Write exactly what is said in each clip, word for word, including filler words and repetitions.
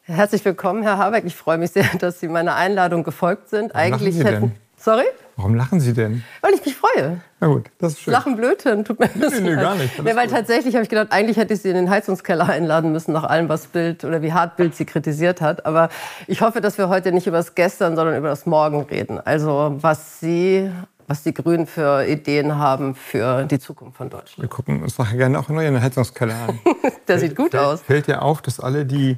Herzlich willkommen, Herr Habeck. Ich freue mich sehr, dass Sie meiner Einladung gefolgt sind. Warum Eigentlich lachen Sie hätten... denn? Sorry? Warum lachen Sie denn? Weil ich mich freue. Na gut, das ist schön. Lachen Blödchen, tut mir Nee, nee, nee, gar nicht. Nee, weil tatsächlich habe ich gedacht, eigentlich hätte ich Sie in den Heizungskeller einladen müssen, nach allem, was Bild oder wie hart Bild Sie kritisiert hat. Aber ich hoffe, dass wir heute nicht über das Gestern, sondern über das Morgen reden. Also was Sie, was die Grünen für Ideen haben für die Zukunft von Deutschland. Wir gucken uns nachher gerne auch in den Heizungskeller an. Der sieht gut fällt, aus. Fällt ja auf, dass alle, die,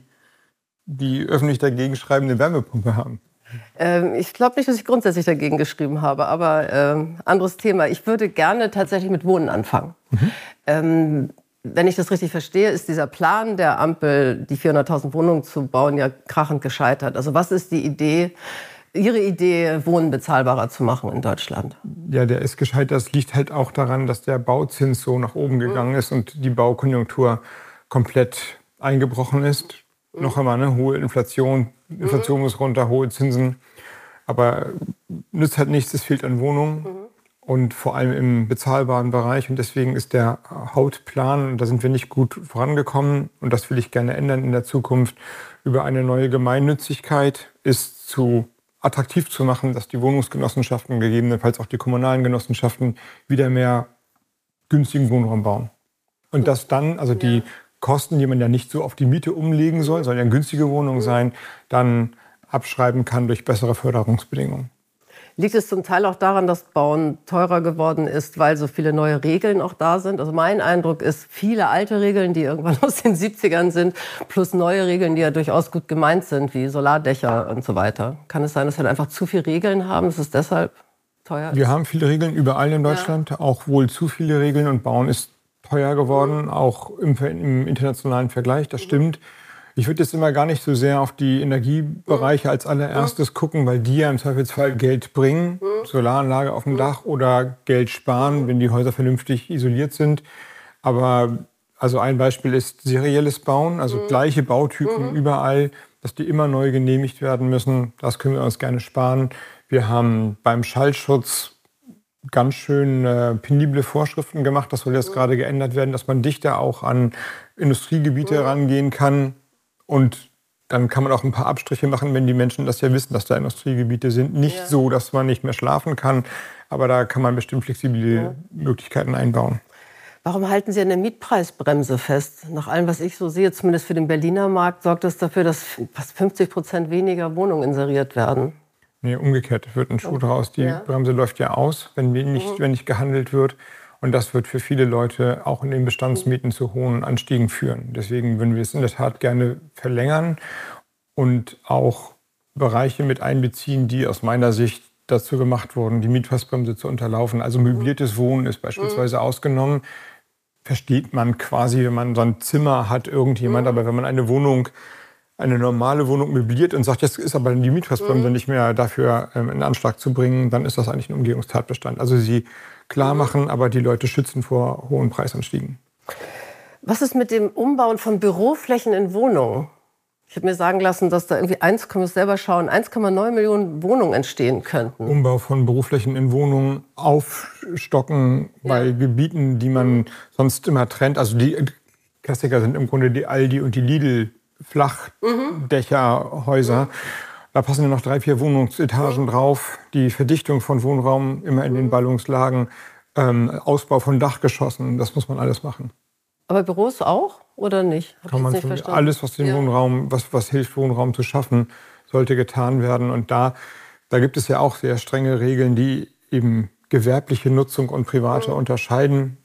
die öffentlich dagegen schreiben, eine Wärmepumpe haben. Ähm, ich glaube nicht, dass ich grundsätzlich dagegen geschrieben habe, aber ähm, anderes Thema. Ich würde gerne tatsächlich mit Wohnen anfangen. Mhm. Ähm, wenn ich das richtig verstehe, ist dieser Plan der Ampel, die vierhunderttausend Wohnungen zu bauen, ja krachend gescheitert. Also was ist die Idee, Ihre Idee, Wohnen bezahlbarer zu machen in Deutschland? Ja, der ist gescheitert. Das liegt halt auch daran, dass der Bauzins so nach oben gegangen mhm. ist und die Baukonjunktur komplett eingebrochen ist. Mhm. Noch einmal eine hohe Inflation. Inflation muss runter, hohe Zinsen. Aber nützt halt nichts, es fehlt an Wohnungen. Mhm. Und vor allem im bezahlbaren Bereich. Und deswegen ist der Hauptplan, und da sind wir nicht gut vorangekommen, und das will ich gerne ändern in der Zukunft, über eine neue Gemeinnützigkeit ist zu attraktiv zu machen, dass die Wohnungsgenossenschaften, gegebenenfalls auch die kommunalen Genossenschaften, wieder mehr günstigen Wohnraum bauen. Und dass dann, also die Kosten, die man ja nicht so auf die Miete umlegen soll, sollen ja günstige Wohnungen sein, dann abschreiben kann durch bessere Förderungsbedingungen. Liegt es zum Teil auch daran, dass Bauen teurer geworden ist, weil so viele neue Regeln auch da sind? Also mein Eindruck ist, viele alte Regeln, die irgendwann aus den siebzigern sind, plus neue Regeln, die ja durchaus gut gemeint sind, wie Solardächer und so weiter. Kann es sein, dass wir einfach zu viele Regeln haben, dass es deshalb teuer ist? Wir haben viele Regeln überall in Deutschland, ja. Auch wohl zu viele Regeln, und Bauen ist teuer geworden, mhm. auch im, im internationalen Vergleich, das mhm. stimmt. Ich würde jetzt immer gar nicht so sehr auf die Energiebereiche als allererstes gucken, weil die ja im Zweifelsfall Geld bringen, Solaranlage auf dem Dach, oder Geld sparen, wenn die Häuser vernünftig isoliert sind. Aber also ein Beispiel ist serielles Bauen, also gleiche Bautypen überall, dass die immer neu genehmigt werden müssen. Das können wir uns gerne sparen. Wir haben beim Schallschutz ganz schön äh, penible Vorschriften gemacht. Das soll jetzt gerade geändert werden, dass man dichter auch an Industriegebiete rangehen kann. Und dann kann man auch ein paar Abstriche machen, wenn die Menschen das ja wissen, dass da Industriegebiete sind. Nicht ja. so, dass man nicht mehr schlafen kann, aber da kann man bestimmt flexible ja. Möglichkeiten einbauen. Warum halten Sie an der Mietpreisbremse fest? Nach allem, was ich so sehe, zumindest für den Berliner Markt, sorgt das dafür, dass fast fünfzig Prozent weniger Wohnungen inseriert werden. Nee, umgekehrt wird ein Schuh draus. Die ja. Bremse läuft ja aus, wenn nicht, mhm. wenn nicht gehandelt wird. Und das wird für viele Leute auch in den Bestandsmieten zu hohen Anstiegen führen. Deswegen würden wir es in der Tat gerne verlängern und auch Bereiche mit einbeziehen, die aus meiner Sicht dazu gemacht wurden, die Mietpreisbremse zu unterlaufen. Also möbliertes Wohnen ist beispielsweise mhm. ausgenommen. Versteht man quasi, wenn man so ein Zimmer hat, irgendjemand. Mhm. Aber wenn man eine Wohnung, eine normale Wohnung möbliert und sagt, jetzt ist aber die Mietpreisbremse mhm. nicht mehr dafür ähm, in Anschlag zu bringen, dann ist das eigentlich ein Umgehungstatbestand. Also sie klar machen, aber die Leute schützen vor hohen Preisanstiegen. Was ist mit dem Umbauen von Büroflächen in Wohnungen? Ich habe mir sagen lassen, dass da irgendwie eins, können wir selber schauen, eins Komma neun Millionen Wohnungen entstehen könnten. Umbau von Büroflächen in Wohnungen, aufstocken ja. bei Gebieten, die man mhm. sonst immer trennt. Also die Klassiker sind im Grunde die Aldi und die Lidl Flachdächerhäuser. Mhm. Da passen ja noch drei, vier Wohnungsetagen drauf. Die Verdichtung von Wohnraum immer in den Ballungslagen. Ähm, Ausbau von Dachgeschossen, das muss man alles machen. Aber Büros auch oder nicht? Kann man nicht verstanden. Alles, was den ja. Wohnraum, was, was hilft, Wohnraum zu schaffen, sollte getan werden. Und da, da gibt es ja auch sehr strenge Regeln, die eben gewerbliche Nutzung und private mhm. unterscheiden.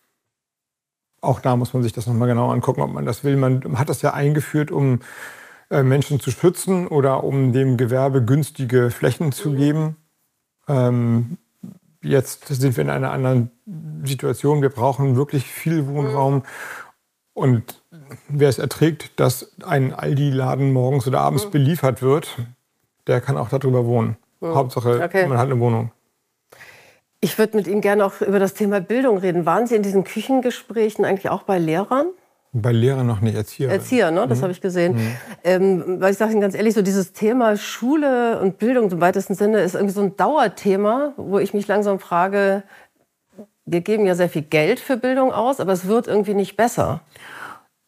Auch da muss man sich das nochmal genau angucken, ob man das will. Man hat das ja eingeführt, um Menschen zu schützen oder um dem Gewerbe günstige Flächen zu geben. Ähm, jetzt sind wir in einer anderen Situation. Wir brauchen wirklich viel Wohnraum. Und wer es erträgt, dass ein Aldi-Laden morgens oder abends beliefert wird, der kann auch darüber wohnen. Mhm. Hauptsache, okay. man hat eine Wohnung. Ich würde mit Ihnen gerne auch über das Thema Bildung reden. Waren Sie in diesen Küchengesprächen eigentlich auch bei Lehrern? Bei Lehrern noch nicht, Erzieher. Erzieher, ne? Das mhm. habe ich gesehen. Mhm. Ähm, weil ich sage Ihnen ganz ehrlich, so dieses Thema Schule und Bildung im weitesten Sinne ist irgendwie so ein Dauerthema, wo ich mich langsam frage, wir geben ja sehr viel Geld für Bildung aus, aber es wird irgendwie nicht besser.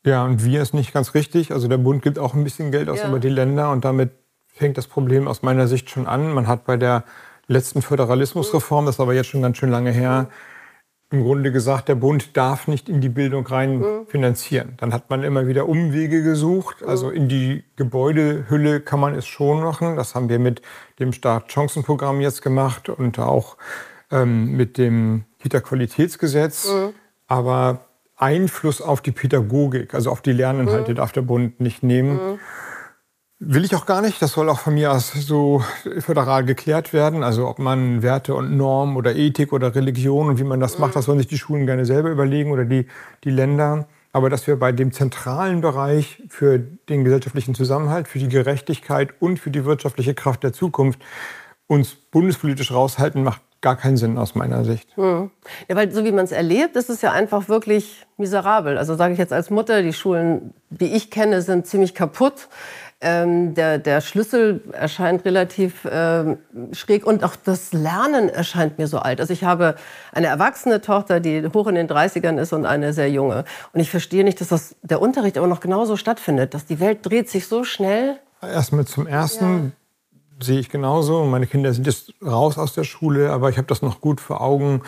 Ja, und wir ist nicht ganz richtig. Also der Bund gibt auch ein bisschen Geld aus ja. über die Länder und damit fängt das Problem aus meiner Sicht schon an. Man hat bei der letzten Föderalismusreform, das ist aber jetzt schon ganz schön lange her, im Grunde gesagt, der Bund darf nicht in die Bildung rein mhm. finanzieren. Dann hat man immer wieder Umwege gesucht. Also in die Gebäudehülle kann man es schon machen. Das haben wir mit dem Start-Chancen-Programm jetzt gemacht und auch ähm, mit dem Kita-Qualitätsgesetz. Mhm. Aber Einfluss auf die Pädagogik, also auf die Lerninhalte, mhm. darf der Bund nicht nehmen. Mhm. Will ich auch gar nicht. Das soll auch von mir aus so föderal geklärt werden. Also ob man Werte und Normen oder Ethik oder Religion und wie man das macht, das sollen sich die Schulen gerne selber überlegen oder die, die Länder. Aber dass wir bei dem zentralen Bereich für den gesellschaftlichen Zusammenhalt, für die Gerechtigkeit und für die wirtschaftliche Kraft der Zukunft uns bundespolitisch raushalten, macht gar keinen Sinn aus meiner Sicht. Hm. Ja, weil so wie man es erlebt, ist es ja einfach wirklich miserabel. Also sage ich jetzt als Mutter, die Schulen, die ich kenne, sind ziemlich kaputt. Ähm, der, der Schlüssel erscheint relativ ähm, schräg und auch das Lernen erscheint mir so alt. Also ich habe eine erwachsene Tochter, die hoch in den dreißigern ist und eine sehr junge. Und ich verstehe nicht, dass das, der Unterricht aber noch genauso stattfindet. Dass die Welt dreht sich so schnell. Erstmal zum Ersten ja. sehe ich genauso. Meine Kinder sind jetzt raus aus der Schule, aber ich habe das noch gut vor Augen.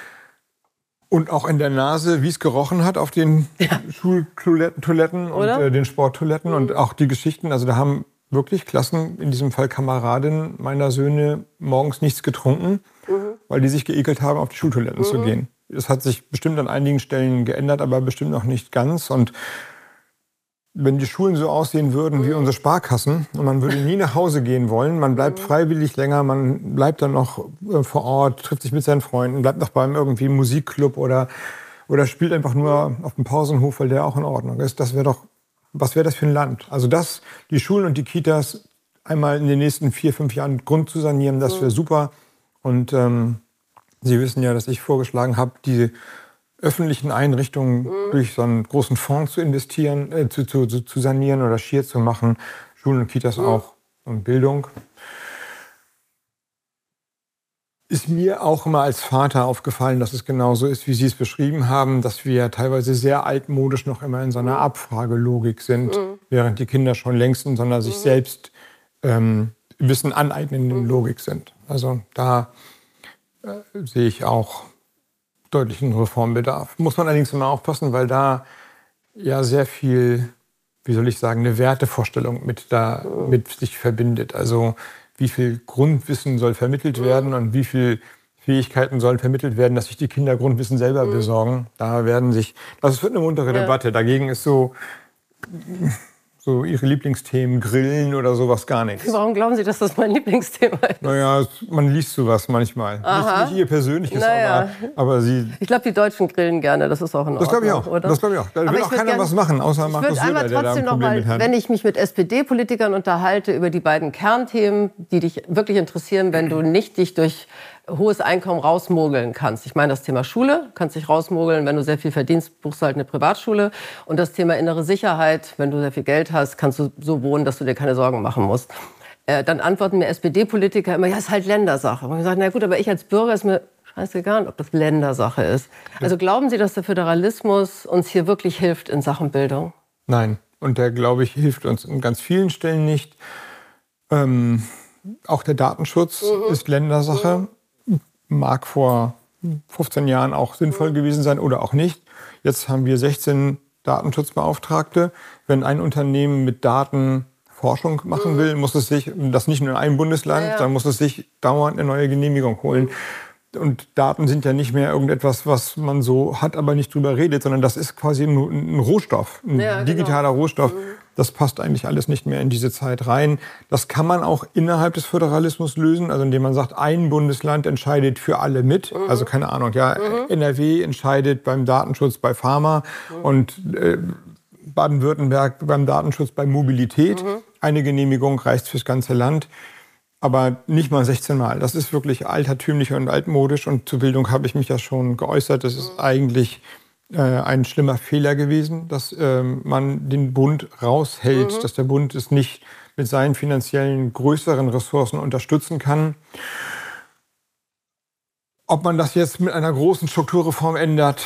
Und auch in der Nase, wie es gerochen hat auf den ja. Schultoiletten und äh, den Sporttoiletten mhm. und auch die Geschichten. Also da haben wirklich Klassen, in diesem Fall Kameradinnen meiner Söhne, morgens nichts getrunken, mhm. weil die sich geekelt haben, auf die Schultoiletten mhm. zu gehen. Das hat sich bestimmt an einigen Stellen geändert, aber bestimmt noch nicht ganz. Und wenn die Schulen so aussehen würden wie unsere Sparkassen und man würde nie nach Hause gehen wollen, man bleibt freiwillig länger, man bleibt dann noch äh, vor Ort, trifft sich mit seinen Freunden, bleibt noch beim irgendwie Musikclub oder, oder spielt einfach nur auf dem Pausenhof, weil der auch in Ordnung ist. Das wäre doch, was wäre das für ein Land? Also das, die Schulen und die Kitas einmal in den nächsten vier, fünf Jahren Grund zu sanieren, das wäre super. Und ähm, Sie wissen ja, dass ich vorgeschlagen habe, die öffentlichen Einrichtungen mhm. durch so einen großen Fonds zu investieren, äh, zu, zu, zu sanieren oder schier zu machen. Schulen und Kitas mhm. auch. Und Bildung. Ist mir auch immer als Vater aufgefallen, dass es genauso ist, wie Sie es beschrieben haben, dass wir teilweise sehr altmodisch noch immer in so einer Abfragelogik sind, mhm. während die Kinder schon längst in so einer sich selbst ähm, Wissen aneignenden mhm. Logik sind. Also da äh, sehe ich auch deutlichen Reformbedarf. Muss man allerdings immer aufpassen, weil da ja sehr viel, wie soll ich sagen, eine Wertevorstellung mit, da, mit sich verbindet. Also wie viel Grundwissen soll vermittelt werden und wie viel Fähigkeiten sollen vermittelt werden, dass sich die Kinder Grundwissen selber besorgen. Da werden sich, das wird eine muntere ja. Debatte. Dagegen ist so, so Ihre Lieblingsthemen, Grillen oder sowas gar nichts. Warum glauben Sie, dass das mein Lieblingsthema ist? Naja, man liest sowas manchmal. Nicht, nicht Ihr persönliches, naja. aber, aber Sie... Ich glaube, die Deutschen grillen gerne, das ist auch in Ordnung. Das glaube ich auch, oder? Das glaube ich auch. Da will auch keiner gern, was machen, außer Markus Söder, der da ein Problem mal, mit hat. Wenn ich mich mit S P D-Politikern unterhalte über die beiden Kernthemen, die dich wirklich interessieren, wenn du nicht dich durch hohes Einkommen rausmogeln kannst. Ich meine, das Thema Schule, kannst dich rausmogeln, wenn du sehr viel verdienst, buchst du halt eine Privatschule. Und das Thema innere Sicherheit, wenn du sehr viel Geld hast, kannst du so wohnen, dass du dir keine Sorgen machen musst. Äh, dann antworten mir S P D-Politiker immer, ja, ist halt Ländersache. Und ich sage, na gut, aber ich als Bürger ist mir scheißegal, ob das Ländersache ist. Also glauben Sie, dass der Föderalismus uns hier wirklich hilft in Sachen Bildung? Nein, und der, glaube ich, hilft uns an ganz vielen Stellen nicht. Ähm, auch der Datenschutz mhm. ist Ländersache. Mhm. Mag vor fünfzehn Jahren auch sinnvoll gewesen sein oder auch nicht. Jetzt haben wir sechzehn Datenschutzbeauftragte. Wenn ein Unternehmen mit Daten Forschung machen will, muss es sich, das nicht nur in einem Bundesland, ja, ja. dann muss es sich dauernd eine neue Genehmigung holen. Und Daten sind ja nicht mehr irgendetwas, was man so hat, aber nicht drüber redet, sondern das ist quasi ein, ein Rohstoff, ein ja, digitaler genau. Rohstoff. Das passt eigentlich alles nicht mehr in diese Zeit rein. Das kann man auch innerhalb des Föderalismus lösen, also indem man sagt, ein Bundesland entscheidet für alle mit. Mhm. Also keine Ahnung, ja, mhm. N R W entscheidet beim Datenschutz bei Pharma mhm. und äh, Baden-Württemberg beim Datenschutz bei Mobilität. Mhm. Eine Genehmigung reicht fürs ganze Land. Aber nicht mal sechzehn Mal. Das ist wirklich altertümlich und altmodisch. Und zur Bildung habe ich mich ja schon geäußert. Das ist eigentlich äh, ein schlimmer Fehler gewesen, dass äh, man den Bund raushält, mhm. dass der Bund es nicht mit seinen finanziellen größeren Ressourcen unterstützen kann. Ob man das jetzt mit einer großen Strukturreform ändert,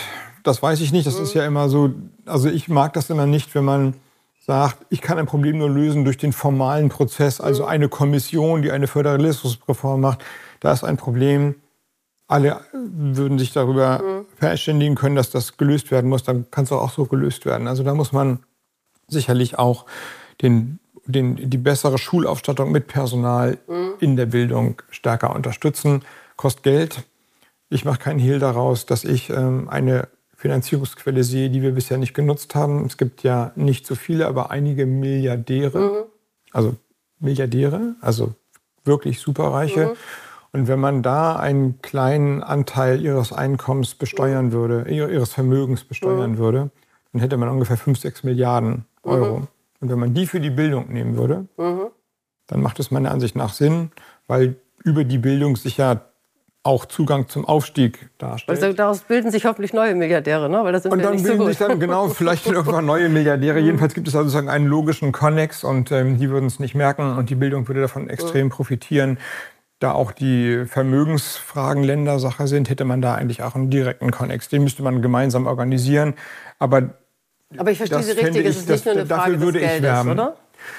das weiß ich nicht. Das mhm. ist ja immer so, also ich mag das immer nicht, wenn man sagt, ich kann ein Problem nur lösen durch den formalen Prozess. Also mhm. eine Kommission, die eine Föderalismusreform macht, da ist ein Problem. Alle würden sich darüber mhm. verständigen können, dass das gelöst werden muss. Dann kann es auch so gelöst werden. Also da muss man sicherlich auch den, den, die bessere Schulausstattung mit Personal mhm. in der Bildung stärker unterstützen. Kostet Geld. Ich mache keinen Hehl daraus, dass ich ähm, eine Finanzierungsquelle sehe, die wir bisher nicht genutzt haben. Es gibt ja nicht so viele, aber einige Milliardäre, mhm. also Milliardäre, also wirklich Superreiche. Mhm. Und wenn man da einen kleinen Anteil ihres Einkommens besteuern mhm. würde, ihres Vermögens besteuern mhm. würde, dann hätte man ungefähr fünf, sechs Milliarden Euro. Mhm. Und wenn man die für die Bildung nehmen würde, mhm. dann macht es meiner Ansicht nach Sinn, weil über die Bildung sich ja auch Zugang zum Aufstieg darstellt. Also daraus bilden sich hoffentlich neue Milliardäre, ne? Weil das sind und dann nicht bilden so sich dann genau vielleicht irgendwann neue Milliardäre. Jedenfalls gibt es also sozusagen einen logischen Konnex und ähm, die würden es nicht merken und die Bildung würde davon extrem profitieren. Da auch die Vermögensfragen Ländersache sind, hätte man da eigentlich auch einen direkten Konnex. Den müsste man gemeinsam organisieren. Aber, Aber ich verstehe Sie richtig, es ist nicht nur eine Frage des Geldes, oder?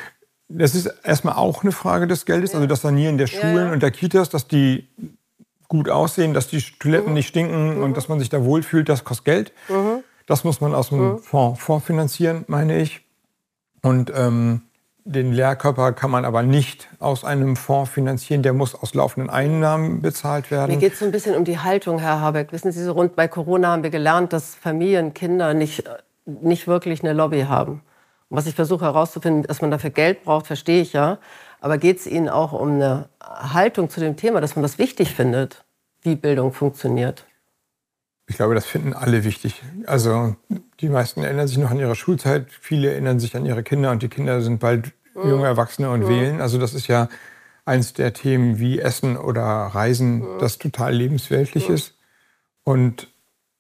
Das ist erstmal auch eine Frage des Geldes, ja. Also das Sanieren der Schulen ja, ja. und der Kitas, dass die gut aussehen, dass die Toiletten mhm. nicht stinken mhm. und dass man sich da wohlfühlt, das kostet Geld. Mhm. Das muss man aus dem mhm. Fonds vorfinanzieren, meine ich. Und ähm, den Lehrkörper kann man aber nicht aus einem Fonds finanzieren, der muss aus laufenden Einnahmen bezahlt werden. Mir geht es so ein bisschen um die Haltung, Herr Habeck. Wissen Sie, so rund bei Corona haben wir gelernt, dass Familien, Kinder nicht, nicht wirklich eine Lobby haben. Und was ich versuche herauszufinden, dass man dafür Geld braucht, verstehe ich ja. Aber geht es Ihnen auch um eine Haltung zu dem Thema, dass man das wichtig findet, wie Bildung funktioniert? Ich glaube, das finden alle wichtig. Also die meisten erinnern sich noch an ihre Schulzeit, viele erinnern sich an ihre Kinder und die Kinder sind bald mhm. junge Erwachsene und mhm. wählen. Also das ist ja eins der Themen wie Essen oder Reisen, mhm. das total lebensweltlich mhm. ist. Und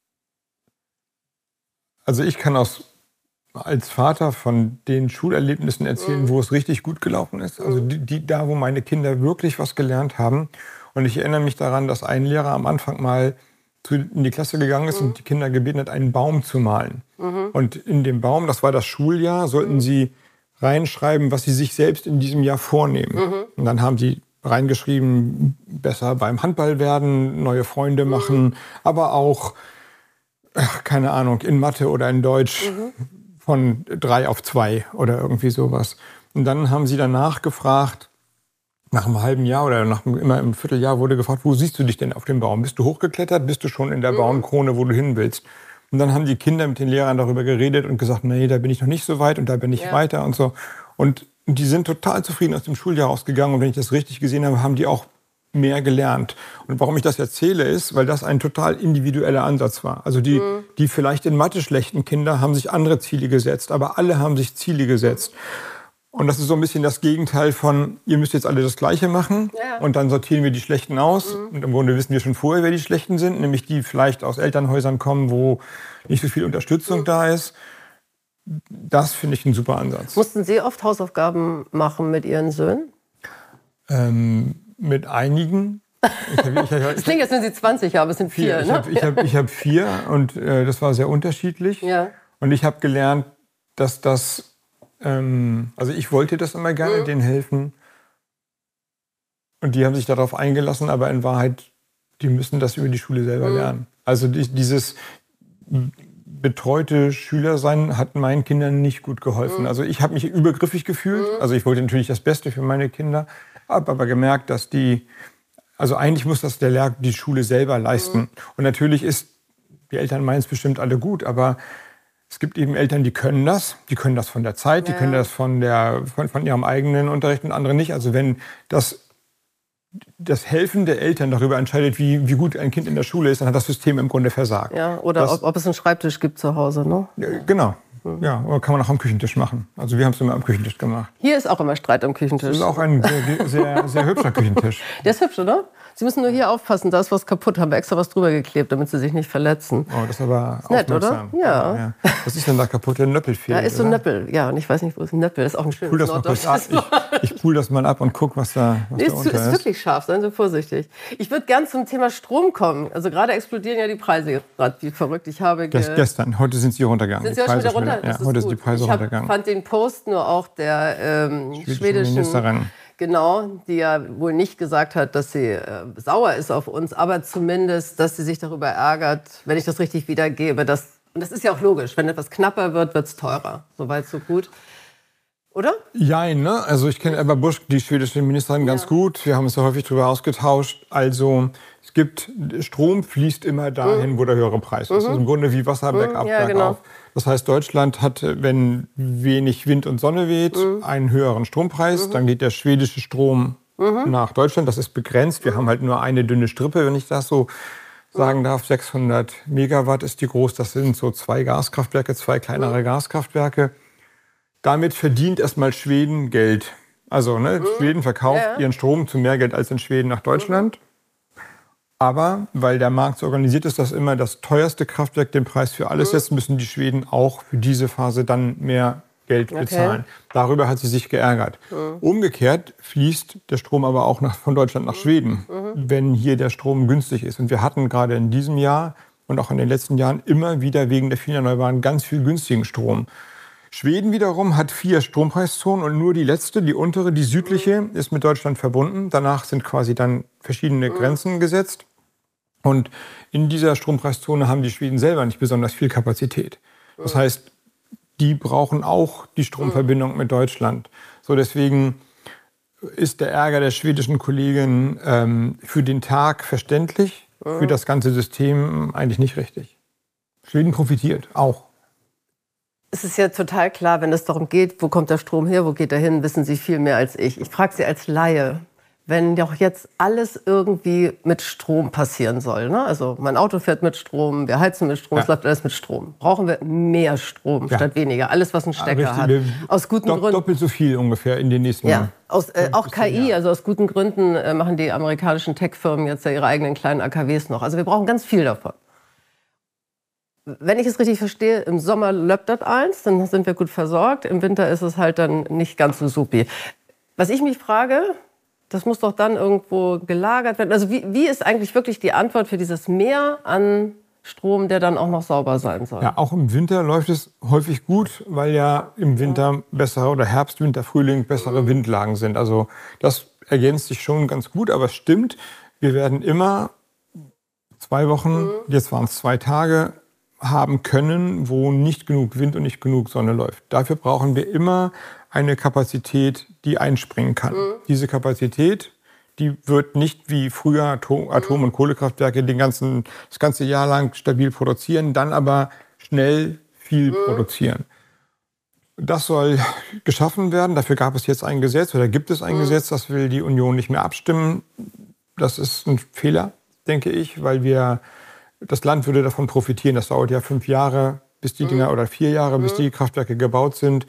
also ich kann aus als Vater von den Schulerlebnissen erzählen, mhm. wo es richtig gut gelaufen ist. Also die, die, da, wo meine Kinder wirklich was gelernt haben. Und ich erinnere mich daran, dass ein Lehrer am Anfang mal zu, in die Klasse gegangen ist mhm. und die Kinder gebeten hat, einen Baum zu malen. Mhm. Und in dem Baum, das war das Schuljahr, sollten mhm. sie reinschreiben, was sie sich selbst in diesem Jahr vornehmen. Mhm. Und dann haben sie reingeschrieben, besser beim Handball werden, neue Freunde machen, mhm. aber auch, ach, keine Ahnung, in Mathe oder in Deutsch mhm. von drei auf zwei oder irgendwie sowas. Und dann haben sie danach gefragt, nach einem halben Jahr oder nach immer im Vierteljahr wurde gefragt, wo siehst du dich denn auf dem Baum? Bist du hochgeklettert? Bist du schon in der mhm. Baumkrone, wo du hin willst? Und dann haben die Kinder mit den Lehrern darüber geredet und gesagt, nee, da bin ich noch nicht so weit und da bin ich ja. weiter und so. Und die sind total zufrieden aus dem Schuljahr rausgegangen. Und wenn ich das richtig gesehen habe, haben die auch mehr gelernt. Und warum ich das erzähle, ist, weil das ein total individueller Ansatz war. Also die, mhm. die vielleicht in Mathe schlechten Kinder haben sich andere Ziele gesetzt, aber alle haben sich Ziele gesetzt. Und das ist so ein bisschen das Gegenteil von, ihr müsst jetzt alle das Gleiche machen ja. und dann sortieren wir die Schlechten aus. Mhm. Und im Grunde wissen wir schon vorher, wer die Schlechten sind, nämlich die vielleicht aus Elternhäusern kommen, wo nicht so viel Unterstützung mhm. da ist. Das finde ich ein super Ansatz. Mussten Sie oft Hausaufgaben machen mit Ihren Söhnen? Ähm, mit einigen. Ich hab, ich hab, das klingt, als wenn Sie zwanzig haben, es sind vier. vier. Ne? Ich habe hab, hab vier und äh, das war sehr unterschiedlich. Ja. Und ich habe gelernt, dass das, ähm, also ich wollte das immer gerne, mhm. denen helfen. Und die haben sich darauf eingelassen, aber in Wahrheit, die müssen das über die Schule selber mhm. lernen. Also die, dieses betreute Schülersein hat meinen Kindern nicht gut geholfen. Mhm. Also ich habe mich übergriffig gefühlt. Mhm. Also ich wollte natürlich das Beste für meine Kinder, habe aber gemerkt, dass die, also eigentlich muss das der Lehrer, die Schule selber leisten. Mhm. Und natürlich ist, die Eltern meinen es bestimmt alle gut, aber es gibt eben Eltern, die können das. Die können das von der Zeit, ja. die können das von, der, von, von ihrem eigenen Unterricht und andere nicht. Also wenn das das Helfen der Eltern darüber entscheidet, wie, wie gut ein Kind in der Schule ist, dann hat das System im Grunde versagt. Ja, oder das, ob, ob es einen Schreibtisch gibt zu Hause, ne? Genau. Mhm. Ja, oder kann man auch am Küchentisch machen. Also wir haben es immer am Küchentisch gemacht. Hier ist auch immer Streit am Küchentisch. Das ist auch ein sehr, sehr, sehr hübscher Küchentisch. Der ist hübsch, oder? Sie müssen nur hier aufpassen, da ist was kaputt. Haben wir extra was drüber geklebt, damit Sie sich nicht verletzen. Oh, das ist aber ist nett, oder? Ja. ja. Was ist denn da kaputt? Der Nöppel fehlt, Da ist so ein Nöppel, ja. Und ich weiß nicht, wo ist ein Nöppel? Das ist auch ein schönes cool, dass Norddeutsches. Ich, Ich pul das mal ab und guck, was da, was nee, da unter ist. ist wirklich scharf, seien Sie vorsichtig. Ich würde gern zum Thema Strom kommen. Also gerade explodieren ja die Preise gerade wie verrückt. Ich habe Gest, gestern, heute sind sie runtergegangen. Sind sie heute wieder runter? Ja, heute sind die Preise ich runtergegangen. Ich fand den Post nur auch der ähm, schwedischen, schwedischen Ministerin. Genau, die ja wohl nicht gesagt hat, dass sie äh, sauer ist auf uns, aber zumindest, dass sie sich darüber ärgert, wenn ich das richtig wiedergebe. Dass, und das ist ja auch logisch, wenn etwas knapper wird, wird es teurer. Soweit, so gut. Oder? Jein, ne? Also ich kenne Ebba Busch, die schwedische Ministerin, ganz ja. gut. Wir haben uns ja häufig darüber ausgetauscht. Also es gibt, Strom fließt immer dahin, mhm. wo der höhere Preis ist. Mhm. Das ist im Grunde wie Wasser bergab, mhm. ja, bergauf. genau. Das heißt, Deutschland hat, wenn wenig Wind und Sonne weht, mhm. einen höheren Strompreis. Mhm. Dann geht der schwedische Strom mhm. nach Deutschland. Das ist begrenzt. Wir mhm. haben halt nur eine dünne Strippe, wenn ich das so sagen darf. sechshundert Megawatt ist die groß. Das sind so zwei Gaskraftwerke, zwei kleinere mhm. Gaskraftwerke. Damit verdient erstmal Schweden Geld. Also ne, mhm. Schweden verkauft ja. ihren Strom zu mehr Geld als in Schweden nach Deutschland. Mhm. Aber weil der Markt so organisiert ist, dass immer das teuerste Kraftwerk den Preis für alles setzt, müssen die Schweden auch für diese Phase dann mehr Geld bezahlen. Okay. Darüber hat sie sich geärgert. Mhm. Umgekehrt fließt der Strom aber auch nach, von Deutschland nach Schweden, mhm. wenn hier der Strom günstig ist. Und wir hatten gerade in diesem Jahr und auch in den letzten Jahren immer wieder wegen der vielen Erneuerbaren ganz viel günstigen Strom. Schweden wiederum hat vier Strompreiszonen und nur die letzte, die untere, die südliche, ist mit Deutschland verbunden. Danach sind quasi dann verschiedene Grenzen gesetzt. Und in dieser Strompreiszone haben die Schweden selber nicht besonders viel Kapazität. Das heißt, die brauchen auch die Stromverbindung mit Deutschland. So, deswegen ist der Ärger der schwedischen Kollegin ähm, für den Tag verständlich, für das ganze System eigentlich nicht richtig. Schweden profitiert auch. Es ist ja total klar, wenn es darum geht, wo kommt der Strom her, wo geht er hin, wissen Sie viel mehr als ich. Ich frage Sie als Laie, wenn doch jetzt alles irgendwie mit Strom passieren soll, ne? Also mein Auto fährt mit Strom, wir heizen mit Strom, ja. es läuft alles mit Strom. Brauchen wir mehr Strom ja. statt weniger? Alles, was einen Stecker ja, hat. Aus guten Dopp, Gründen. Doppelt so viel ungefähr in den nächsten Jahren. Ja. Aus, äh, auch K I, also aus guten Gründen äh, machen die amerikanischen Tech-Firmen jetzt ja ihre eigenen kleinen A K Ws noch. Also wir brauchen ganz viel davon. Wenn ich es richtig verstehe, im Sommer läuft das eins, dann sind wir gut versorgt. Im Winter ist es halt dann nicht ganz so supi. Was ich mich frage, das muss doch dann irgendwo gelagert werden. Also wie, wie ist eigentlich wirklich die Antwort für dieses Mehr an Strom, der dann auch noch sauber sein soll? Ja, auch im Winter läuft es häufig gut, weil ja im Winter bessere, oder Herbst, Winter, Frühling bessere Windlagen sind. Also das ergänzt sich schon ganz gut, aber es stimmt, wir werden immer zwei Wochen, jetzt waren es zwei Tage, haben können, wo nicht genug Wind und nicht genug Sonne läuft. Dafür brauchen wir immer eine Kapazität, die einspringen kann. Mhm. Diese Kapazität, die wird nicht wie früher Atom-, Atom- und Kohlekraftwerke den ganzen, das ganze Jahr lang stabil produzieren, dann aber schnell viel mhm. produzieren. Das soll geschaffen werden. Dafür gab es jetzt ein Gesetz oder gibt es ein mhm. Gesetz, das will die Union nicht mehr abstimmen. Das ist ein Fehler, denke ich, weil wir das Land würde davon profitieren. Das dauert ja fünf Jahre, bis die Dinger, oder vier Jahre, bis die Kraftwerke gebaut sind.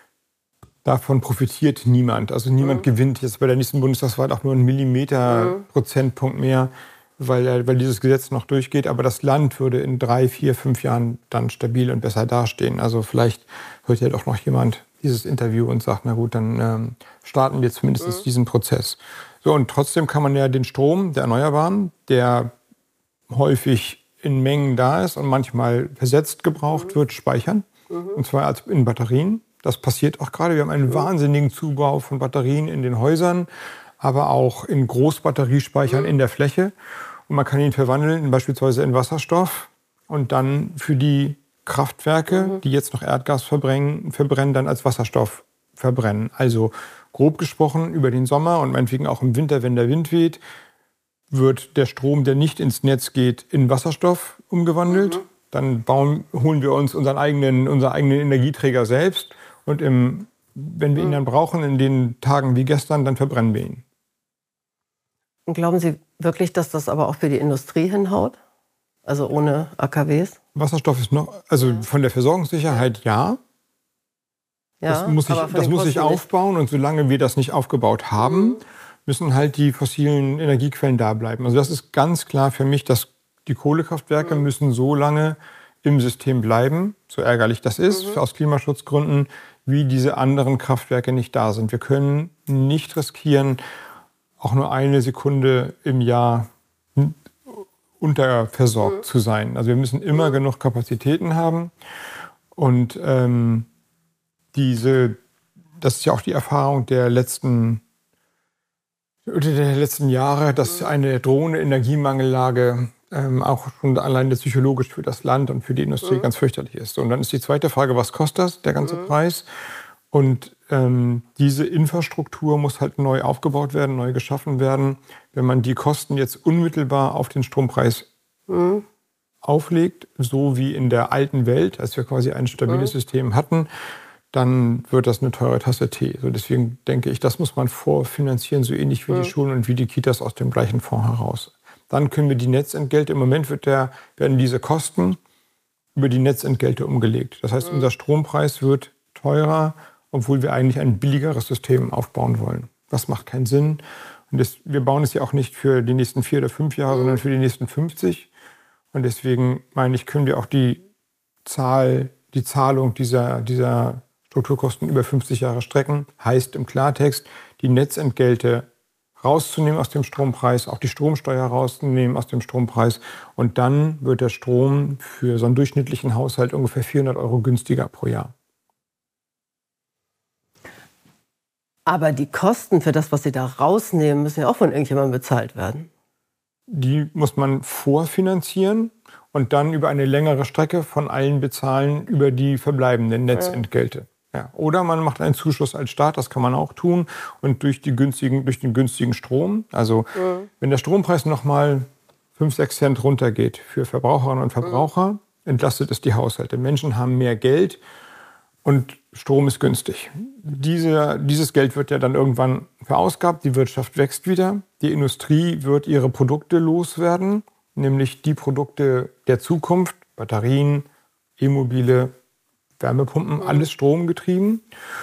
Davon profitiert niemand. Also niemand mhm. gewinnt jetzt bei der nächsten Bundestagswahl auch nur einen Millimeter mhm. Prozentpunkt mehr, weil, weil dieses Gesetz noch durchgeht. Aber das Land würde in drei, vier, fünf Jahren dann stabil und besser dastehen. Also vielleicht hört ja doch noch jemand dieses Interview und sagt, na gut, dann ähm, starten wir zumindest mhm. diesen Prozess. So, und trotzdem kann man ja den Strom der Erneuerbaren, der häufig in Mengen da ist und manchmal versetzt gebraucht wird, speichern. Mhm. Und zwar als in Batterien. Das passiert auch gerade. Wir haben einen mhm. wahnsinnigen Zubau von Batterien in den Häusern, aber auch in Großbatteriespeichern mhm. in der Fläche. Und man kann ihn verwandeln, in beispielsweise in Wasserstoff und dann für die Kraftwerke, mhm. die jetzt noch Erdgas verbrennen, verbrennen, dann als Wasserstoff verbrennen. Also grob gesprochen über den Sommer und meinetwegen auch im Winter, wenn der Wind weht, wird der Strom, der nicht ins Netz geht, in Wasserstoff umgewandelt. Mhm. Dann bauen, holen wir uns unseren eigenen, unseren eigenen Energieträger selbst. Und im, wenn wir ihn dann brauchen, in den Tagen wie gestern, dann verbrennen wir ihn. Und glauben Sie wirklich, dass das aber auch für die Industrie hinhaut? Also ohne A K Ws? Wasserstoff ist noch, also von der Versorgungssicherheit ja. ja das muss ich, das muss ich aufbauen. Und solange wir das nicht aufgebaut haben, mhm. müssen halt die fossilen Energiequellen da bleiben. Also das ist ganz klar für mich, dass die Kohlekraftwerke mhm. müssen so lange im System bleiben, so ärgerlich das ist, mhm. aus Klimaschutzgründen, wie diese anderen Kraftwerke nicht da sind. Wir können nicht riskieren, auch nur eine Sekunde im Jahr unterversorgt mhm. zu sein. Also wir müssen immer mhm. genug Kapazitäten haben. Und ähm, diese, das ist ja auch die Erfahrung der letzten, der letzten Jahre, dass eine drohende Energiemangellage ähm, auch schon alleine psychologisch für das Land und für die Industrie mhm. ganz fürchterlich ist. Und dann ist die zweite Frage, was kostet das, der ganze mhm. Preis? Und ähm, diese Infrastruktur muss halt neu aufgebaut werden, neu geschaffen werden. Wenn man die Kosten jetzt unmittelbar auf den Strompreis mhm. auflegt, so wie in der alten Welt, als wir quasi ein stabiles mhm. System hatten, dann wird das eine teure Tasse Tee. So deswegen denke ich, das muss man vorfinanzieren, so ähnlich wie mhm. die Schulen und wie die Kitas aus dem gleichen Fonds heraus. Dann können wir die Netzentgelte, im Moment wird der, werden diese Kosten über die Netzentgelte umgelegt. Das heißt, mhm. unser Strompreis wird teurer, obwohl wir eigentlich ein billigeres System aufbauen wollen. Das macht keinen Sinn. Und das, wir bauen es ja auch nicht für die nächsten vier oder fünf Jahre, mhm. sondern für die nächsten fünfzig. Und deswegen meine ich, können wir auch die Zahl, die Zahlung dieser, dieser Strukturkosten über fünfzig Jahre strecken. Heißt im Klartext, die Netzentgelte rauszunehmen aus dem Strompreis, auch die Stromsteuer rauszunehmen aus dem Strompreis. Und dann wird der Strom für so einen durchschnittlichen Haushalt ungefähr vierhundert Euro günstiger pro Jahr. Aber die Kosten für das, was Sie da rausnehmen, müssen ja auch von irgendjemandem bezahlt werden. Die muss man vorfinanzieren und dann über eine längere Strecke von allen bezahlen über die verbleibenden Netzentgelte. Ja. Oder man macht einen Zuschuss als Staat, das kann man auch tun. Und durch, die günstigen, durch den günstigen Strom, also mhm. wenn der Strompreis nochmal fünf, sechs Cent runtergeht für Verbraucherinnen und Verbraucher, mhm. entlastet es die Haushalte. Menschen haben mehr Geld und Strom ist günstig. Diese, dieses Geld wird ja dann irgendwann verausgabt, die Wirtschaft wächst wieder, die Industrie wird ihre Produkte loswerden, nämlich die Produkte der Zukunft, Batterien, E-Mobile, Wärmepumpen, alles stromgetrieben.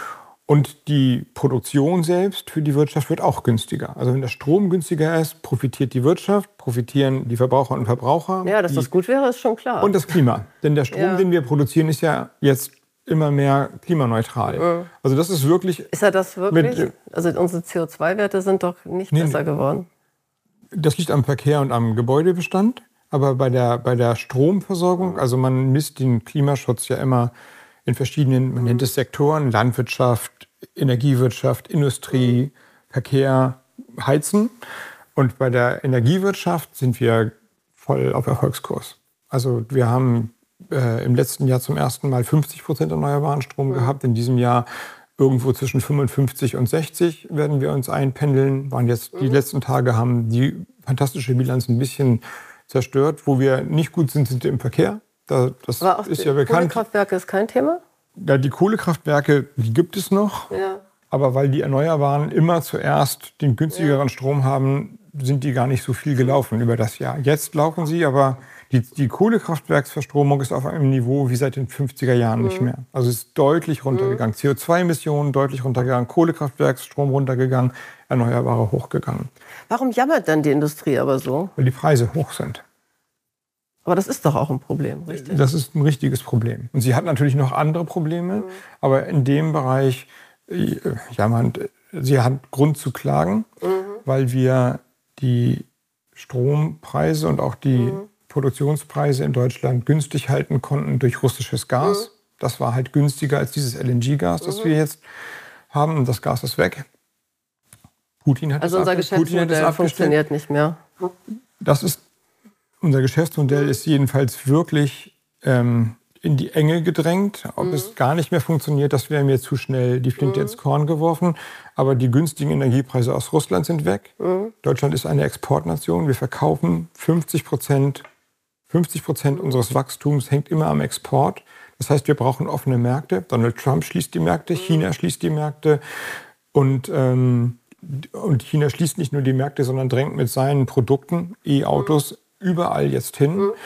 Und die Produktion selbst für die Wirtschaft wird auch günstiger. Also wenn der Strom günstiger ist, profitiert die Wirtschaft, profitieren die Verbraucher und Verbraucher. Ja, dass die, das gut wäre, ist schon klar. Und das Klima. Denn der Strom, ja. den wir produzieren, ist ja jetzt immer mehr klimaneutral. Mhm. Also das ist wirklich... Ist er das wirklich? Mit, also unsere C O zwei Werte sind doch nicht nee, besser geworden. Das liegt am Verkehr und am Gebäudebestand. Aber bei der, bei der Stromversorgung, also man misst den Klimaschutz ja immer in verschiedenen, man nennt es Sektoren, Landwirtschaft, Energiewirtschaft, Industrie, Verkehr, Heizen. Und bei der Energiewirtschaft sind wir voll auf Erfolgskurs. Also wir haben äh, im letzten Jahr zum ersten Mal fünfzig Prozent erneuerbaren Strom gehabt. In diesem Jahr irgendwo zwischen fünfundfünfzig und sechzig werden wir uns einpendeln. Waren jetzt die letzten Tage haben die fantastische Bilanz ein bisschen zerstört. Wo wir nicht gut sind, sind wir im Verkehr. Da, das Aber auch ist die ja bekannt. Kohlekraftwerke ist kein Thema? Ja, die Kohlekraftwerke, die gibt es noch. Ja. Aber weil die Erneuerbaren immer zuerst den günstigeren ja. Strom haben, sind die gar nicht so viel gelaufen über das Jahr. Jetzt laufen sie, aber die, die Kohlekraftwerksverstromung ist auf einem Niveau wie seit den fünfziger Jahren mhm. nicht mehr. Also es ist deutlich runtergegangen. Mhm. C O zwei Emissionen deutlich runtergegangen, Kohlekraftwerksstrom runtergegangen, Erneuerbare hochgegangen. Warum jammert dann die Industrie aber so? Weil die Preise hoch sind. Aber das ist doch auch ein Problem, richtig? Das ist ein richtiges Problem. Und sie hat natürlich noch andere Probleme, mhm. aber in dem Bereich, ja, man, sie hat Grund zu klagen, mhm. weil wir die Strompreise und auch die mhm. Produktionspreise in Deutschland günstig halten konnten durch russisches Gas. Mhm. Das war halt günstiger als dieses L N G-Gas, das mhm. wir jetzt haben. Und das Gas ist weg. Putin hat also es unser Geschäftsmodell funktioniert nicht mehr. Das ist Unser Geschäftsmodell ist jedenfalls wirklich ähm, in die Enge gedrängt. Ob mhm. es gar nicht mehr funktioniert, das wäre mir zu schnell die Flinte mhm. ins Korn geworfen. Aber die günstigen Energiepreise aus Russland sind weg. Mhm. Deutschland ist eine Exportnation. Wir verkaufen fünfzig Prozent. fünfzig Prozent unseres Wachstums hängt immer am Export. Das heißt, wir brauchen offene Märkte. Donald Trump schließt die Märkte, mhm. China schließt die Märkte. Und ähm, Und China schließt nicht nur die Märkte, sondern drängt mit seinen Produkten, E-Autos, mhm. überall jetzt hin, mhm.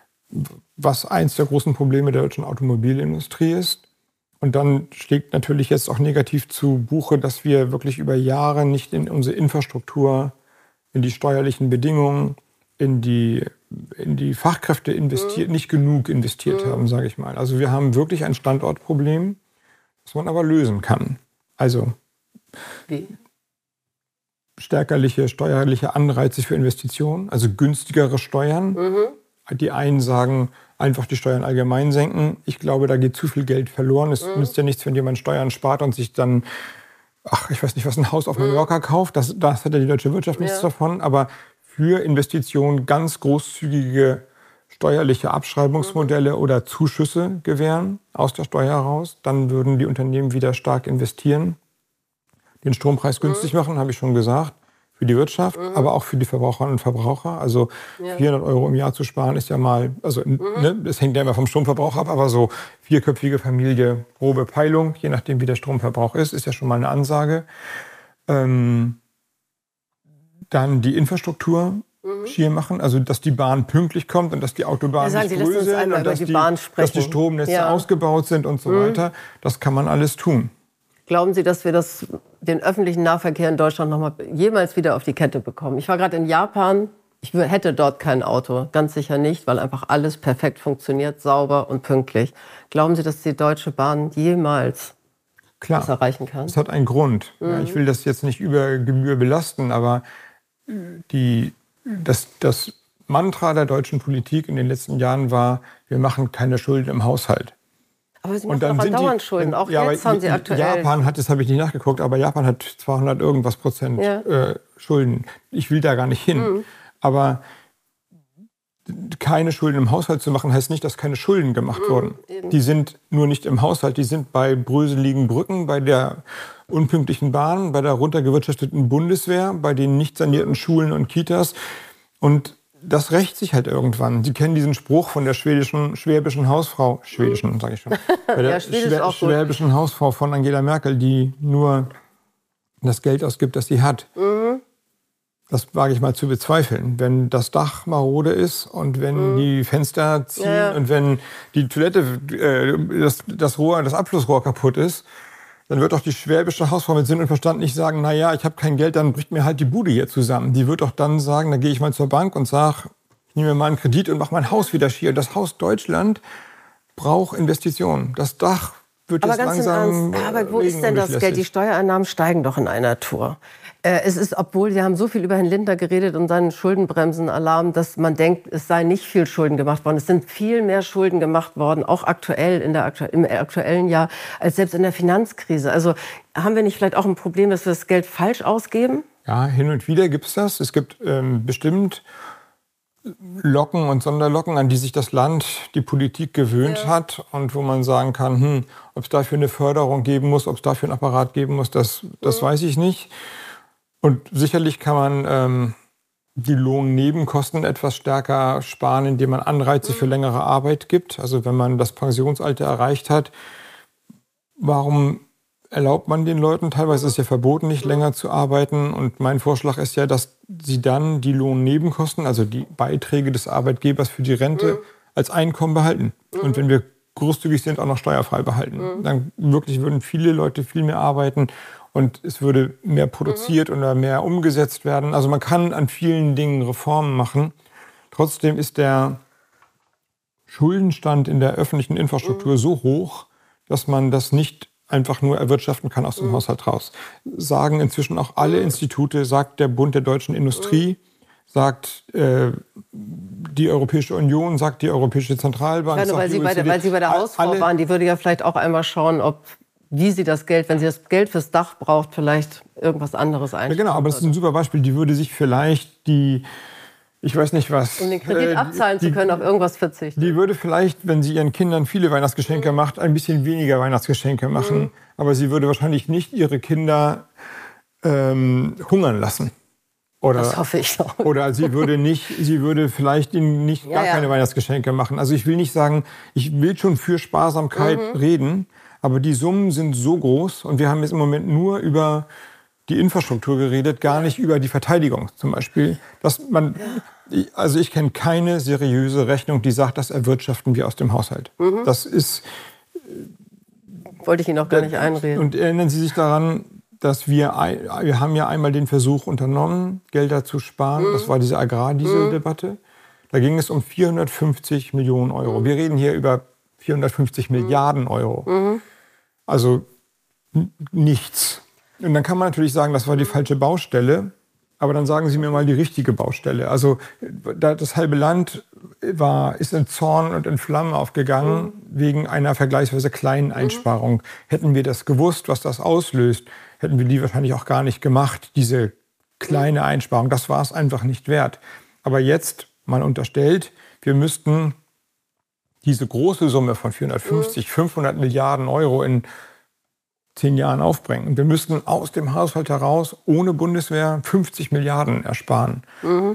was eins der großen Probleme der deutschen Automobilindustrie ist. Und dann schlägt natürlich jetzt auch negativ zu Buche, dass wir wirklich über Jahre nicht in unsere Infrastruktur, in die steuerlichen Bedingungen, in die, in die Fachkräfte investiert, mhm. nicht genug investiert mhm. haben, sage ich mal. Also wir haben wirklich ein Standortproblem. was man aber lösen kann. Also Wie? stärkerliche steuerliche Anreize für Investitionen, also günstigere Steuern. Mhm. Die einen sagen, einfach die Steuern allgemein senken. Ich glaube, da geht zu viel Geld verloren. Es mhm. nützt ja nichts, wenn jemand Steuern spart und sich dann, ach, ich weiß nicht, was, ein Haus auf Mallorca mhm. kauft. Das, das hat ja die deutsche Wirtschaft nichts ja. davon. Aber für Investitionen ganz großzügige steuerliche Abschreibungsmodelle mhm. oder Zuschüsse gewähren aus der Steuer heraus. Dann würden die Unternehmen wieder stark investieren. Den Strompreis günstig machen, habe ich schon gesagt, für die Wirtschaft, mhm. aber auch für die Verbraucherinnen und Verbraucher. Also ja. vierhundert Euro im Jahr zu sparen ist ja mal, also mhm. ne, das hängt ja immer vom Stromverbrauch ab, aber so vierköpfige Familie, grobe Peilung, je nachdem wie der Stromverbrauch ist, ist ja schon mal eine Ansage. Ähm, dann die Infrastruktur mhm. schier machen, also dass die Bahn pünktlich kommt und dass die Autobahnen ja, nicht grün sind und dass die, die dass die Stromnetze ja. ausgebaut sind und so mhm. weiter. Das kann man alles tun. Glauben Sie, dass wir das, den öffentlichen Nahverkehr in Deutschland noch mal jemals wieder auf die Kette bekommen? Ich war gerade in Japan. Ich hätte dort kein Auto. Ganz sicher nicht, weil einfach alles perfekt funktioniert, sauber und pünktlich. Glauben Sie, dass die Deutsche Bahn jemals Klar, das erreichen kann? Es hat einen Grund. Mhm. Ja, ich will das jetzt nicht über Gebühr belasten, aber die, das, das Mantra der deutschen Politik in den letzten Jahren war, wir machen keine Schulden im Haushalt. Aber Sie machen doch andauernd Schulden. Auch ja, jetzt haben Sie aktuell. Japan hat, das habe ich nicht nachgeguckt, aber Japan hat zweihundert irgendwas Prozent ja. äh, Schulden. Ich will da gar nicht hin. Mhm. Aber keine Schulden im Haushalt zu machen, heißt nicht, dass keine Schulden gemacht mhm, wurden. Eben. Die sind nur nicht im Haushalt, die sind bei bröseligen Brücken, bei der unpünktlichen Bahn, bei der runtergewirtschafteten Bundeswehr, bei den nicht sanierten Schulen und Kitas. Und das rächt sich halt irgendwann. Sie kennen diesen Spruch von der schwedischen, schwäbischen Hausfrau, schwedischen, mhm. sage ich schon, bei der ja, Schwä auch schwäbischen gut. Hausfrau von Angela Merkel, die nur das Geld ausgibt, das sie hat. Mhm. Das wage ich mal zu bezweifeln. Wenn das Dach marode ist und wenn mhm. die Fenster ziehen ja. und wenn die Toilette, äh, das, das Rohr, das Abflussrohr kaputt ist, dann wird doch die schwäbische Hausfrau mit Sinn und Verstand nicht sagen, na ja, ich habe kein Geld, dann bricht mir halt die Bude hier zusammen. Die wird doch dann sagen, da gehe ich mal zur Bank und sage, ich nehme mir mal einen Kredit und mache mein Haus wieder schier. Das Haus Deutschland braucht Investitionen. Das Dach wird aber jetzt ganz langsam. Im aber wo ist denn das Geld? Die Steuereinnahmen steigen doch in einer Tour. Äh, es ist, obwohl Sie haben so viel über Herrn Lindner geredet und seinen Schuldenbremsenalarm, dass man denkt, es sei nicht viel Schulden gemacht worden. Es sind viel mehr Schulden gemacht worden, auch aktuell in der aktu- im aktuellen Jahr, als selbst in der Finanzkrise. Also haben wir nicht vielleicht auch ein Problem, dass wir das Geld falsch ausgeben? Ja, hin und wieder gibt es das. Es gibt ähm, bestimmt Locken und Sonderlocken, an die sich das Land, die Politik gewöhnt ja. hat und wo man sagen kann, hm, ob es dafür eine Förderung geben muss, ob es dafür einen Apparat geben muss, das, das mhm. weiß ich nicht. Und sicherlich kann man ähm, die Lohnnebenkosten etwas stärker sparen, indem man Anreize mhm. für längere Arbeit gibt. Also wenn man das Pensionsalter erreicht hat, warum erlaubt man den Leuten, teilweise ist es ja verboten, nicht länger zu arbeiten. Und mein Vorschlag ist ja, dass sie dann die Lohnnebenkosten, also die Beiträge des Arbeitgebers für die Rente, mhm. als Einkommen behalten. Mhm. Und wenn wir großzügig sind, auch noch steuerfrei behalten. Mhm. Dann wirklich würden viele Leute viel mehr arbeiten und es würde mehr produziert mhm. oder mehr umgesetzt werden. Also man kann an vielen Dingen Reformen machen. Trotzdem ist der Schuldenstand in der öffentlichen Infrastruktur mhm. so hoch, dass man das nicht einfach nur erwirtschaften kann aus dem mhm. Haushalt raus. Sagen inzwischen auch alle mhm. Institute, sagt der Bund der deutschen Industrie, mhm. sagt äh, die Europäische Union, sagt die Europäische Zentralbank. Ja, nur weil, Sie bei der, weil Sie bei der Hausfrau alle, waren, die würde ja vielleicht auch einmal schauen, ob wie sie das Geld, wenn sie das Geld fürs Dach braucht, vielleicht irgendwas anderes einstellen. Ja, genau, aber das ist ein super Beispiel. Die würde sich vielleicht die, ich weiß nicht was... Um den Kredit äh, abzahlen die, zu können, auf irgendwas verzichten. Die würde vielleicht, wenn sie ihren Kindern viele Weihnachtsgeschenke mhm. macht, ein bisschen weniger Weihnachtsgeschenke machen. Mhm. Aber sie würde wahrscheinlich nicht ihre Kinder ähm, hungern lassen. Oder, das hoffe ich doch. Oder sie würde nicht, sie würde vielleicht ihnen nicht ja, gar ja. keine Weihnachtsgeschenke machen. Also ich will nicht sagen, ich will schon für Sparsamkeit mhm. reden, aber die Summen sind so groß und wir haben jetzt im Moment nur über die Infrastruktur geredet, gar nicht über die Verteidigung zum Beispiel. Dass man, also ich kenne keine seriöse Rechnung, die sagt, das erwirtschaften wir aus dem Haushalt. Mhm. Das ist... Wollte ich Ihnen auch gar nicht einreden. Und erinnern Sie sich daran, dass wir, wir haben ja einmal den Versuch unternommen, Gelder zu sparen. Mhm. Das war diese Agrardieseldebatte. Mhm. Da ging es um vierhundertfünfzig Millionen Euro. Mhm. Wir reden hier über vierhundertfünfzig mhm. Milliarden Euro. Mhm. Also nichts. Und dann kann man natürlich sagen, das war die falsche Baustelle. Aber dann sagen Sie mir mal die richtige Baustelle. Also das halbe Land war, ist in Zorn und in Flammen aufgegangen mhm. wegen einer vergleichsweise kleinen Einsparung. Mhm. Hätten wir das gewusst, was das auslöst, hätten wir die wahrscheinlich auch gar nicht gemacht, diese kleine Einsparung. Das war es einfach nicht wert. Aber jetzt mal unterstellt, wir müssten diese große Summe von vierhundertfünfzig, mhm. fünfhundert Milliarden Euro in zehn Jahren aufbringen. Und wir müssten aus dem Haushalt heraus ohne Bundeswehr fünfzig Milliarden ersparen. Mhm.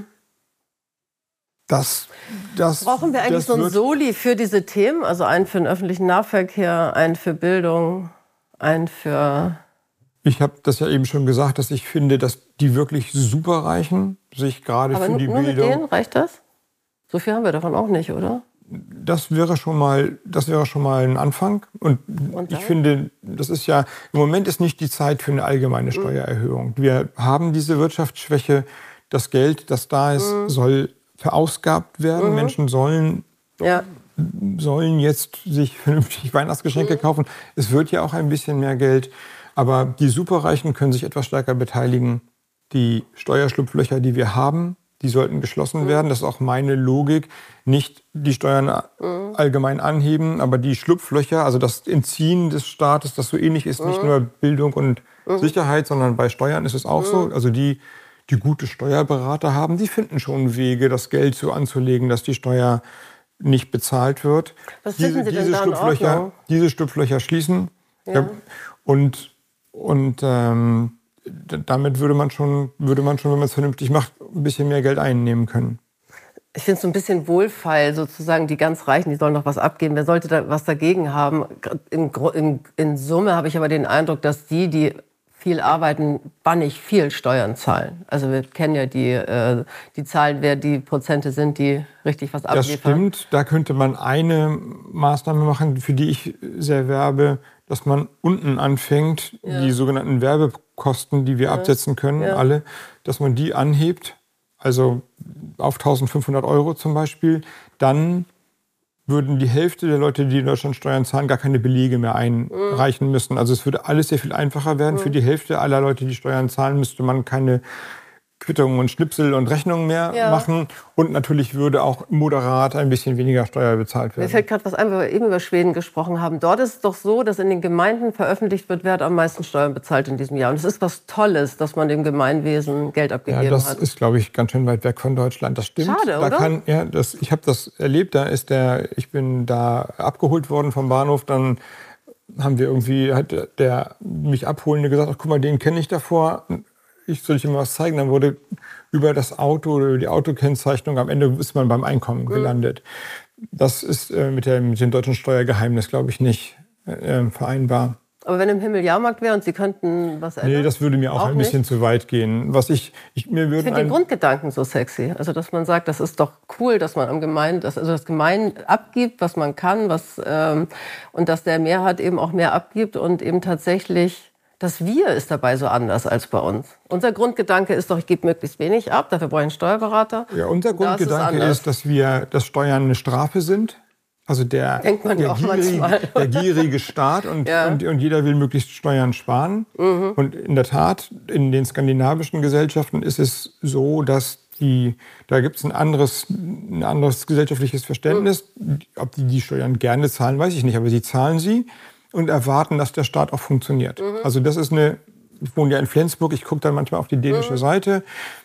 Das, das, Brauchen wir eigentlich so ein Soli für diese Themen? Also einen für den öffentlichen Nahverkehr, einen für Bildung, einen für... Ich habe das ja eben schon gesagt, dass ich finde, dass die wirklich Superreichen sich gerade Aber für nur, die nur Bildung... mit denen reicht das? So viel haben wir davon auch nicht, oder? Das wäre schon mal, das wäre schon mal ein Anfang. Und, Und ich finde, das ist ja, im Moment ist nicht die Zeit für eine allgemeine Steuererhöhung. Wir haben diese Wirtschaftsschwäche. Das Geld, das da ist, mhm. soll verausgabt werden. Mhm. Menschen sollen, ja. sollen jetzt sich vernünftig Weihnachtsgeschenke mhm. kaufen. Es wird ja auch ein bisschen mehr Geld. Aber die Superreichen können sich etwas stärker beteiligen. Die Steuerschlupflöcher, die wir haben, die sollten geschlossen mhm. werden. Das ist auch meine Logik. Nicht die Steuern mhm. allgemein anheben, aber die Schlupflöcher, also das Entziehen des Staates, das so ähnlich ist, mhm. nicht nur Bildung und mhm. Sicherheit, sondern bei Steuern ist es auch mhm. so. Also die, die gute Steuerberater haben, die finden schon Wege, das Geld so anzulegen, dass die Steuer nicht bezahlt wird. Was diese, finden Sie denn diese da in Schlupflöcher, Ordnung? diese Schlupflöcher schließen. Ja. Ja, und und ähm, damit würde man schon, würde man schon, wenn man es vernünftig macht, ein bisschen mehr Geld einnehmen können. Ich finde es so ein bisschen wohlfeil, sozusagen, die ganz Reichen, die sollen noch was abgeben. Wer sollte da was dagegen haben? In, in, in Summe habe ich aber den Eindruck, dass die, die viel arbeiten, bannig viel Steuern zahlen. Also wir kennen ja die, äh, die Zahlen, wer die Prozente sind, die richtig was abliefern. Das stimmt, da könnte man eine Maßnahme machen, für die ich sehr werbe, dass man unten anfängt, ja. die sogenannten Werbekosten, die wir ja. absetzen können, ja. alle, dass man die anhebt, also auf eintausendfünfhundert Euro zum Beispiel, dann würden die Hälfte der Leute, die in Deutschland Steuern zahlen, gar keine Belege mehr einreichen müssen. Also es würde alles sehr viel einfacher werden. Mhm. Für die Hälfte aller Leute, die Steuern zahlen, müsste man keine Quittungen und Schnipsel und Rechnungen mehr ja. machen. Und natürlich würde auch moderat ein bisschen weniger Steuer bezahlt werden. Mir fällt gerade was ein, weil wir eben über Schweden gesprochen haben. Dort ist es doch so, dass in den Gemeinden veröffentlicht wird, wer hat am meisten Steuern bezahlt in diesem Jahr. Und es ist was Tolles, dass man dem Gemeinwesen Geld abgegeben hat. Ja, das hat. ist, glaube ich, ganz schön weit weg von Deutschland. Das stimmt. Schade, da oder? Kann, ja, das, ich habe das erlebt. Da ist der, ich bin da abgeholt worden vom Bahnhof. Dann haben wir irgendwie, hat der mich Abholende gesagt, ach, guck mal, den kenne ich davor. Ich soll ich ihm was zeigen. Dann wurde über das Auto oder über die Autokennzeichnung am Ende ist man beim Einkommen mhm. gelandet. Das ist äh, mit, der, mit dem deutschen Steuergeheimnis, glaube ich, nicht äh, vereinbar. Aber wenn im Himmel Jahrmarkt wäre und Sie könnten was ändern? Nee, das würde mir auch, auch ein bisschen nicht? zu weit gehen. Was ich, ich, mir ich finde den Grundgedanken so sexy. Also, dass man sagt, das ist doch cool, dass man am Gemein, dass, also das Gemein abgibt, was man kann, was, ähm, und dass der mehr hat, eben auch mehr abgibt und eben tatsächlich... Das Wir ist dabei so anders als bei uns. Unser Grundgedanke ist doch, ich gebe möglichst wenig ab, dafür brauche ich einen Steuerberater. Ja, unser Grundgedanke ist, ist, dass wir, dass Steuern eine Strafe sind. Also der, Denkt man der, auch gierige, der gierige Staat und, ja. und, und jeder will möglichst Steuern sparen. Mhm. Und in der Tat, in den skandinavischen Gesellschaften ist es so, dass die, da gibt es ein anderes, ein anderes gesellschaftliches Verständnis. Mhm. Ob die die Steuern gerne zahlen, weiß ich nicht, aber sie zahlen sie. Und erwarten, dass der Staat auch funktioniert. Mhm. Also das ist eine, ich wohne ja in Flensburg, ich gucke dann manchmal auf die dänische mhm. Seite.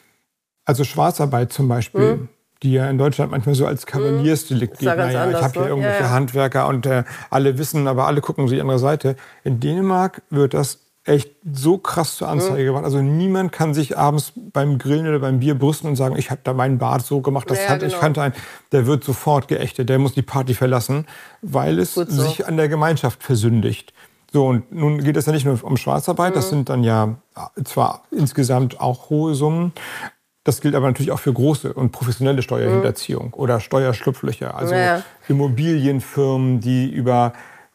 Also Schwarzarbeit zum Beispiel, mhm. die ja in Deutschland manchmal so als Kavaliersdelikt geht. Naja, anders, ich habe hier ne? irgendwelche ja, ja. Handwerker und äh, alle wissen, aber alle gucken sich die andere Seite. In Dänemark wird das echt so krass zur Anzeige gebracht. Also niemand kann sich abends beim Grillen oder beim Bier brüsten und sagen, ich habe da meinen Bart so gemacht, das ja, hat, genau. ich kannte einen. Der wird sofort geächtet, der muss die Party verlassen, weil es so. sich an der Gemeinschaft versündigt. So, und nun geht es ja nicht nur um Schwarzarbeit, mhm. das sind dann ja zwar insgesamt auch hohe Summen, das gilt aber natürlich auch für große und professionelle Steuerhinterziehung mhm. oder Steuerschlupflöcher. Also ja. Immobilienfirmen, die über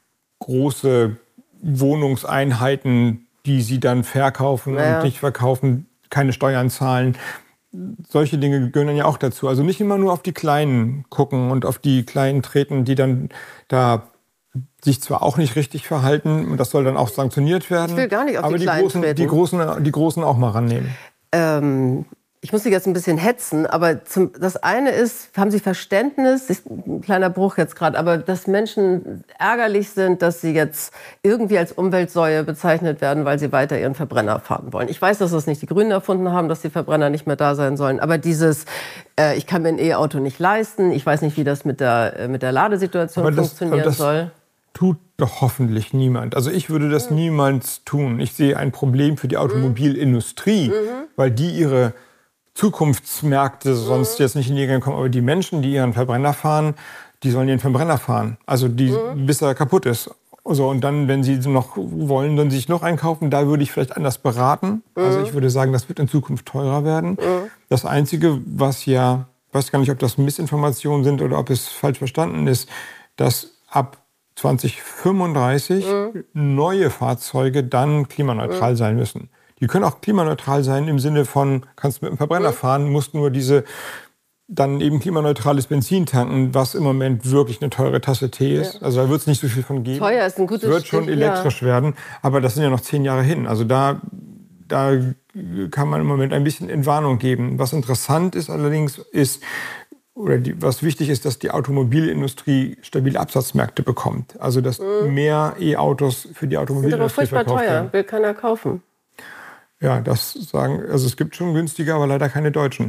große Wohnungseinheiten, die sie dann verkaufen ja. und nicht verkaufen, keine Steuern zahlen. Solche Dinge gehören dann ja auch dazu. Also nicht immer nur auf die Kleinen gucken und auf die Kleinen treten, die dann da sich zwar auch nicht richtig verhalten, und das soll dann auch sanktioniert werden, ich will gar nicht auf aber die, die, Großen, die, Großen, die Großen auch mal rannehmen. Ähm, ich muss Sie jetzt ein bisschen hetzen, aber zum, das eine ist, haben Sie Verständnis, ist ein kleiner Bruch jetzt gerade, aber dass Menschen ärgerlich sind, dass sie jetzt irgendwie als Umweltsäue bezeichnet werden, weil sie weiter ihren Verbrenner fahren wollen. Ich weiß, dass das nicht die Grünen erfunden haben, dass die Verbrenner nicht mehr da sein sollen, aber dieses, äh, ich kann mir ein E-Auto nicht leisten, ich weiß nicht, wie das mit der, äh, mit der Ladesituation aber das, funktionieren aber das soll. Tut doch hoffentlich niemand. Also ich würde das mhm. niemals tun. Ich sehe ein Problem für die Automobilindustrie, mhm. weil die ihre Zukunftsmärkte sonst jetzt nicht in die Gänge kommen. Aber die Menschen, die ihren Verbrenner fahren, die sollen ihren Verbrenner fahren. Also die, mhm. bis er kaputt ist. So, und dann, wenn sie noch wollen, dann sich noch einkaufen. Da würde ich vielleicht anders beraten. Mhm. Also ich würde sagen, das wird in Zukunft teurer werden. Mhm. Das Einzige, was ja, ich weiß gar nicht, ob das Missinformationen sind oder ob es falsch verstanden ist, dass ab zwanzig fünfunddreißig mhm. neue Fahrzeuge dann klimaneutral mhm. sein müssen. Die können auch klimaneutral sein im Sinne von, kannst mit dem Verbrenner mhm. fahren, musst nur diese dann eben klimaneutrales Benzin tanken, was im Moment wirklich eine teure Tasse Tee ist. Ja. Also da wird es nicht so viel von geben. Teuer ist ein gutes Es wird schon Stück, elektrisch ja. werden, aber das sind ja noch zehn Jahre hin. Also da, da kann man im Moment ein bisschen Entwarnung geben. Was interessant ist allerdings, ist, oder die, was wichtig ist, dass die Automobilindustrie stabile Absatzmärkte bekommt. Also dass mhm. mehr E-Autos für die Automobilindustrie verkauft werden. Das ist aber furchtbar teuer, will keiner kaufen. Ja, das sagen, also es gibt schon günstige, aber leider keine deutschen.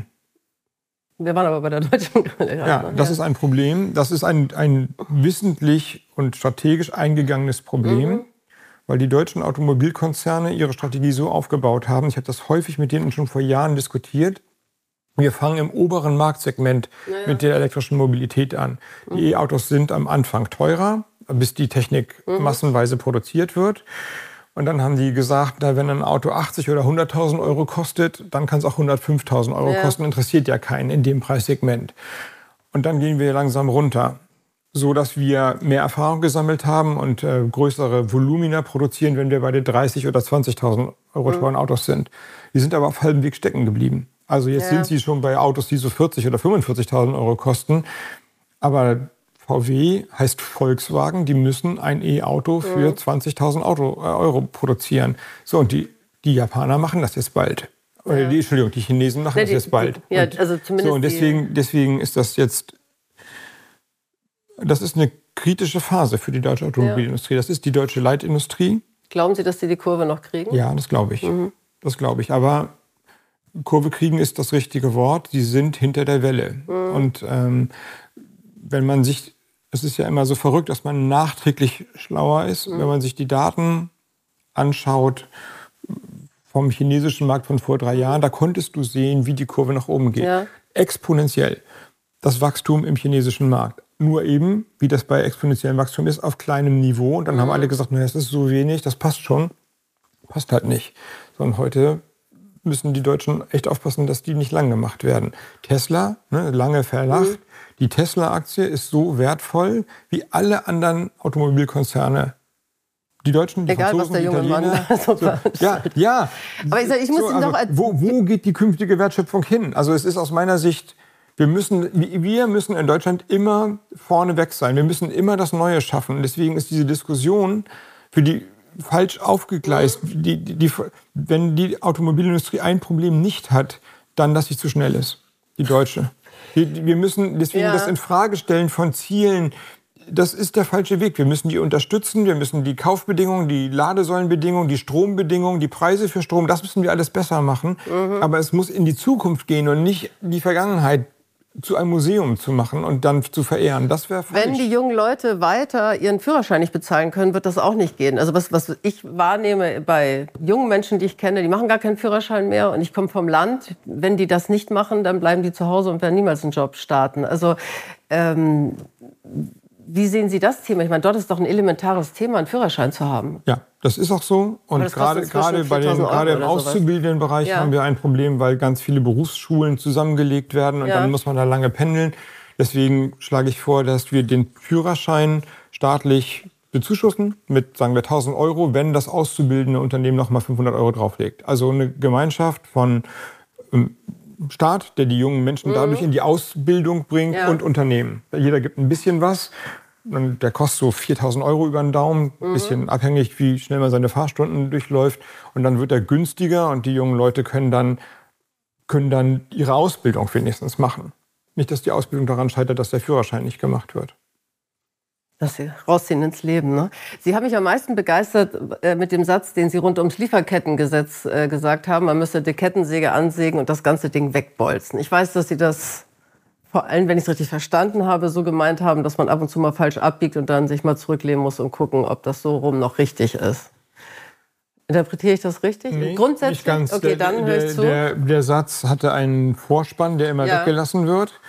Wir waren aber bei der deutschen. Ja, das ja. ist ein Problem. Das ist ein, ein wissentlich und strategisch eingegangenes Problem, mhm. weil die deutschen Automobilkonzerne ihre Strategie so aufgebaut haben. Ich habe das häufig mit denen schon vor Jahren diskutiert. Wir fangen im oberen Marktsegment naja. mit der elektrischen Mobilität an. Die mhm. E-Autos sind am Anfang teurer, bis die Technik mhm. massenweise produziert wird. Und dann haben die gesagt, na, wenn ein Auto achtzig oder hunderttausend Euro kostet, dann kann es auch hundertfünftausend Euro ja. kosten. Interessiert ja keinen in dem Preissegment. Und dann gehen wir langsam runter, so dass wir mehr Erfahrung gesammelt haben und äh, größere Volumina produzieren, wenn wir bei den dreißig oder zwanzigtausend Euro teuren mhm. Autos sind. Die sind aber auf halbem Weg stecken geblieben. Also jetzt ja. sind sie schon bei Autos, die so vierzig oder fünfundvierzigtausend Euro kosten. Aber V W heißt Volkswagen, die müssen ein E-Auto für mhm. zwanzigtausend Euro produzieren. So, und die, die Japaner machen das jetzt bald. Oder ja. die, Entschuldigung, die Chinesen machen ja, die, das jetzt bald. Ja, also zumindest so, und deswegen, deswegen ist das jetzt, das ist eine kritische Phase für die deutsche Automobilindustrie. Ja. Das ist die deutsche Leitindustrie. Glauben Sie, dass die die Kurve noch kriegen? Ja, das glaube ich. Mhm. Das glaube ich. Aber Kurve kriegen ist das richtige Wort. Sie sind hinter der Welle. Mhm. Und ähm, wenn man sich, es ist ja immer so verrückt, dass man nachträglich schlauer ist, mhm. wenn man sich die Daten anschaut vom chinesischen Markt von vor drei Jahren, da konntest du sehen, wie die Kurve nach oben geht. Ja. Exponentiell. Das Wachstum im chinesischen Markt. Nur eben, wie das bei exponentiellem Wachstum ist, auf kleinem Niveau. Und dann mhm. haben alle gesagt, naja, das ist so wenig, das passt schon. Passt halt nicht. Sondern heute müssen die Deutschen echt aufpassen, dass die nicht lang gemacht werden. Tesla, ne, lange verlacht. Mhm. Die Tesla-Aktie ist so wertvoll wie alle anderen Automobilkonzerne. Die Deutschen, die Egal, Franzosen, was der die junge Italiener. Mann so, ja, ja. Aber ich, sag, ich muss so, Ihnen also, doch als wo, wo geht die künftige Wertschöpfung hin? Also es ist aus meiner Sicht, wir müssen, wir müssen in Deutschland immer vorne weg sein. Wir müssen immer das Neue schaffen. Deswegen ist diese Diskussion für die falsch aufgegleist. Mhm. Die, die, die, wenn die Automobilindustrie ein Problem nicht hat, dann, dass sie zu schnell ist. Die deutsche. Wir, wir müssen deswegen ja. das Infragestellen von Zielen, das ist der falsche Weg. Wir müssen die unterstützen, wir müssen die Kaufbedingungen, die Ladesäulenbedingungen, die Strombedingungen, die Preise für Strom, das müssen wir alles besser machen. Mhm. Aber es muss in die Zukunft gehen und nicht die Vergangenheit zu einem Museum zu machen und dann zu verehren. Das wäre falsch. Wenn die jungen Leute weiter ihren Führerschein nicht bezahlen können, wird das auch nicht gehen. Also was, was ich wahrnehme bei jungen Menschen, die ich kenne, die machen gar keinen Führerschein mehr und ich komme vom Land. Wenn die das nicht machen, dann bleiben die zu Hause und werden niemals einen Job starten. Also ähm, wie sehen Sie das Thema? Ich meine, dort ist doch ein elementares Thema, einen Führerschein zu haben. Ja, das ist auch so. Und gerade, gerade, bei den, gerade im auszubildenden Bereich ja. haben wir ein Problem, weil ganz viele Berufsschulen zusammengelegt werden und ja. dann muss man da lange pendeln. Deswegen schlage ich vor, dass wir den Führerschein staatlich bezuschussen mit, sagen wir, tausend Euro, wenn das auszubildende Unternehmen noch mal fünfhundert Euro drauflegt. Also eine Gemeinschaft von ähm, Staat, der die jungen Menschen mhm. dadurch in die Ausbildung bringt ja. und Unternehmen. Jeder gibt ein bisschen was. der kostet so viertausend Euro über den Daumen, ein mhm. bisschen abhängig, wie schnell man seine Fahrstunden durchläuft. Und dann wird er günstiger und die jungen Leute können dann, können dann ihre Ausbildung wenigstens machen. Nicht, dass die Ausbildung daran scheitert, dass der Führerschein nicht gemacht wird. Dass Sie rausziehen ins Leben. Ne? Sie haben mich am meisten begeistert äh, mit dem Satz, den Sie rund ums Lieferkettengesetz äh, gesagt haben. Man müsse die Kettensäge ansägen und das ganze Ding wegbolzen. Ich weiß, dass Sie das vor allem, wenn ich es richtig verstanden habe, so gemeint haben, dass man ab und zu mal falsch abbiegt und dann sich mal zurücklehnen muss und gucken, ob das so rum noch richtig ist. Interpretiere ich das richtig? Nee, grundsätzlich? Nicht ganz. Okay, der, dann höre ich zu. Der, der Satz hatte einen Vorspann, der immer ja. weggelassen wird.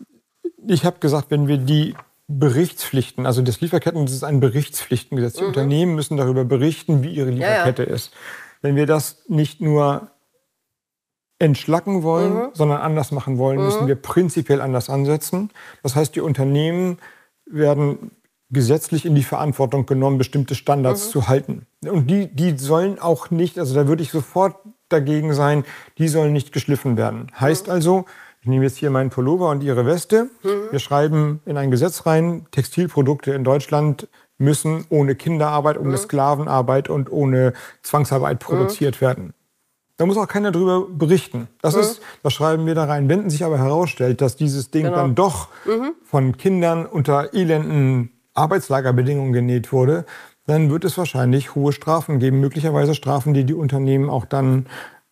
Ich habe gesagt, wenn wir die Berichtspflichten, also das Lieferketten, das ist ein Berichtspflichtengesetz. Die mhm. Unternehmen müssen darüber berichten, wie ihre Lieferkette ja, ja. ist. Wenn wir das nicht nur entschlacken wollen, mhm. sondern anders machen wollen, mhm. müssen wir prinzipiell anders ansetzen. Das heißt, die Unternehmen werden gesetzlich in die Verantwortung genommen, bestimmte Standards mhm. zu halten. Und die, die sollen auch nicht, also da würde ich sofort dagegen sein, die sollen nicht geschliffen werden. Heißt mhm. also, ich nehme jetzt hier meinen Pullover und Ihre Weste. Mhm. Wir schreiben in ein Gesetz rein, Textilprodukte in Deutschland müssen ohne Kinderarbeit, ohne mhm. Sklavenarbeit und ohne Zwangsarbeit produziert mhm. werden. Da muss auch keiner drüber berichten. Das, mhm. ist, das schreiben wir da rein. Wenn sich aber herausstellt, dass dieses Ding genau. dann doch mhm. von Kindern unter elenden Arbeitslagerbedingungen genäht wurde, dann wird es wahrscheinlich hohe Strafen geben. Möglicherweise Strafen, die die Unternehmen auch dann,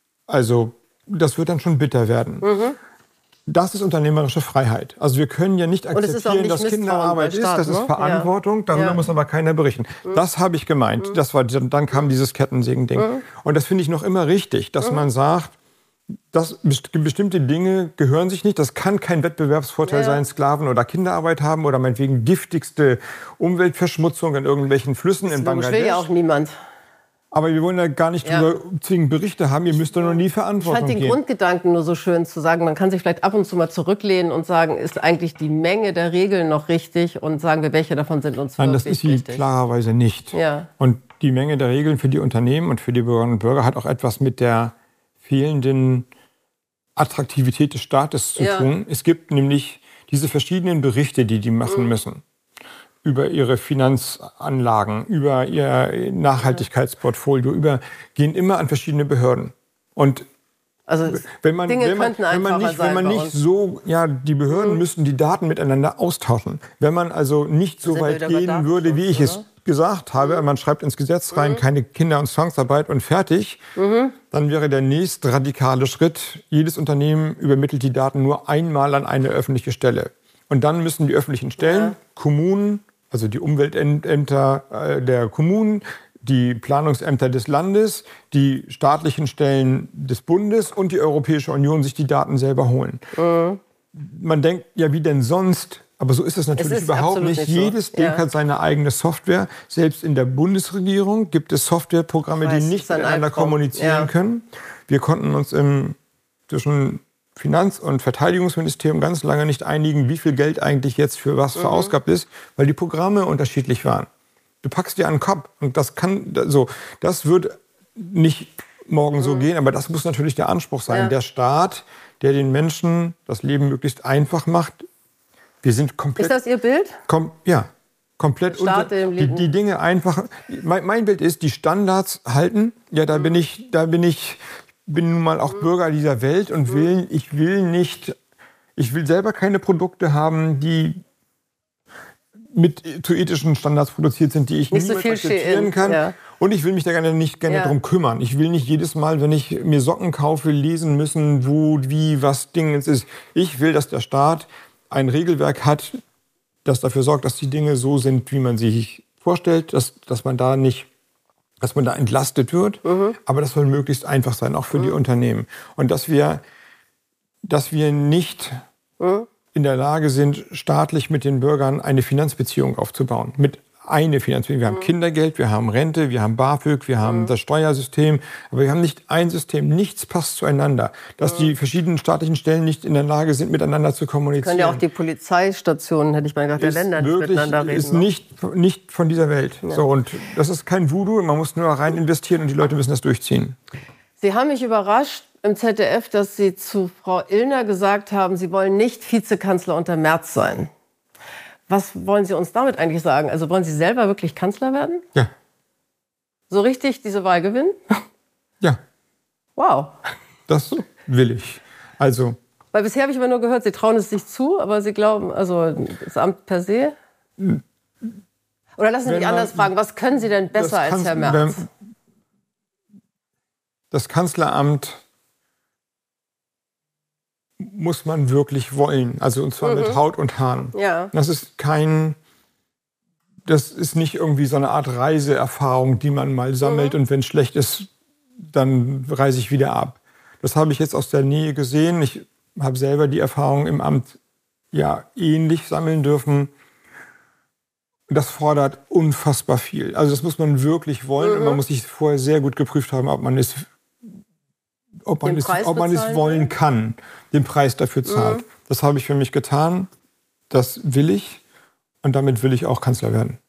also das wird dann schon bitter werden. Mhm. Das ist unternehmerische Freiheit. Also wir können ja nicht akzeptieren, nicht dass Kinderarbeit ist. Das ist Verantwortung. Ja. Darüber ja. muss aber keiner berichten. Mhm. Das habe ich gemeint. Mhm. Das war, dann kam dieses Kettensägen-Ding. Mhm. Und das finde ich noch immer richtig, dass mhm. man sagt, dass bestimmte Dinge gehören sich nicht. Das kann kein Wettbewerbsvorteil ja. sein, Sklaven- oder Kinderarbeit haben oder meinetwegen giftigste Umweltverschmutzung in irgendwelchen Flüssen in Bangladesch. Das will ja auch niemand. Aber wir wollen ja gar nicht ja. darüber zwingend Berichte haben. Ihr müsst doch noch nie Verantwortung geben. Ich fand den gehen. Grundgedanken nur so schön zu sagen, man kann sich vielleicht ab und zu mal zurücklehnen und sagen, ist eigentlich die Menge der Regeln noch richtig? Und sagen wir, welche davon sind uns Nein, wirklich das ist sie richtig? Klarerweise nicht. Ja. Und die Menge der Regeln für die Unternehmen und für die Bürgerinnen und Bürger hat auch etwas mit der fehlenden Attraktivität des Staates zu ja. tun. Es gibt nämlich diese verschiedenen Berichte, die die machen mhm. müssen. Über ihre Finanzanlagen, über ihr Nachhaltigkeitsportfolio, über, gehen immer an verschiedene Behörden. Und also wenn man, Dinge wenn man, könnten wenn man einfacher nicht, wenn man sein nicht so, ja, die Behörden mhm. müssten die Daten miteinander austauschen. Wenn man also nicht so weit gehen würde, wie ich oder? es gesagt habe, mhm. man schreibt ins Gesetz rein, mhm. keine Kinder- und Zwangsarbeit und fertig, mhm. dann wäre der nächste radikale Schritt, jedes Unternehmen übermittelt die Daten nur einmal an eine öffentliche Stelle. Und dann müssen die öffentlichen Stellen, ja. Kommunen, also die Umweltämter der Kommunen, die Planungsämter des Landes, die staatlichen Stellen des Bundes und die Europäische Union sich die Daten selber holen. Mhm. Man denkt, ja, wie denn sonst? Aber so ist es natürlich es ist überhaupt nicht. nicht so. Jedes Ding ja. hat seine eigene Software. Selbst in der Bundesregierung gibt es Softwareprogramme, weiß, die nicht miteinander kommunizieren ja. können. Wir konnten uns im, zwischen Finanz- und Verteidigungsministerium ganz lange nicht einigen, wie viel Geld eigentlich jetzt für was mhm. verausgabt ist, weil die Programme unterschiedlich waren. Du packst dir einen Kopf und das kann so, das wird nicht morgen mhm. so gehen, aber das muss natürlich der Anspruch sein. Ja. Der Staat, der den Menschen das Leben möglichst einfach macht. Wir sind komplett. Ist das Ihr Bild? Kom, ja, komplett unter, die, die Dinge einfach. Mein, mein Bild ist, die Standards halten. Ja, da mhm. bin ich, da bin ich. bin nun mal auch Bürger dieser Welt und will, ich will nicht, ich will selber keine Produkte haben, die mit zu ethischen Standards produziert sind, die ich nicht niemals so akzeptieren kann. Ja. Und ich will mich da gerne nicht gerne ja. drum kümmern. Ich will nicht jedes Mal, wenn ich mir Socken kaufe, lesen müssen, wo, wie, was Ding ist. Ich will, dass der Staat ein Regelwerk hat, das dafür sorgt, dass die Dinge so sind, wie man sie sich vorstellt, dass, dass man da nicht dass man da entlastet wird, mhm. aber das soll möglichst einfach sein, auch für mhm. die Unternehmen. Und dass wir, dass wir nicht mhm. in der Lage sind, staatlich mit den Bürgern eine Finanzbeziehung aufzubauen. Mit eine Finanzbeziehung. Wir mhm. haben Kindergeld, wir haben Rente, wir haben BAföG, wir haben mhm. das Steuersystem, aber wir haben nicht ein System. Nichts passt zueinander. Dass mhm. die verschiedenen staatlichen Stellen nicht in der Lage sind, miteinander zu kommunizieren. Können ja auch die Polizeistationen, hätte ich mal gedacht, der Länder nicht miteinander reden. Ist nicht, nicht von dieser Welt. Ja. So, und das ist kein Voodoo, man muss nur rein investieren und die Leute müssen das durchziehen. Sie haben mich überrascht im Z D F, dass Sie zu Frau Illner gesagt haben, Sie wollen nicht Vizekanzler unter Merz sein. Was wollen Sie uns damit eigentlich sagen? Also wollen Sie selber wirklich Kanzler werden? Ja. So richtig diese Wahl gewinnen? Ja. Wow. Das will ich. Also. Weil bisher habe ich immer nur gehört, Sie trauen es sich zu, aber Sie glauben, also das Amt per se? Oder lassen Sie mich anders fragen, was können Sie denn besser als Herr Merz? Das Kanzleramt muss man wirklich wollen, also und zwar mhm. mit Haut und Haaren. Ja. Das ist kein, das ist nicht irgendwie so eine Art Reiseerfahrung, die man mal sammelt mhm. und wenn es schlecht ist, dann reise ich wieder ab. Das habe ich jetzt aus der Nähe gesehen. Ich habe selber die Erfahrung im Amt ja ähnlich sammeln dürfen. Das fordert unfassbar viel. Also das muss man wirklich wollen mhm. und man muss sich vorher sehr gut geprüft haben, ob man es ob man, es, ob man es wollen kann, den Preis dafür zahlt. Mhm. Das habe ich für mich getan, das will ich und damit will ich auch Kanzler werden.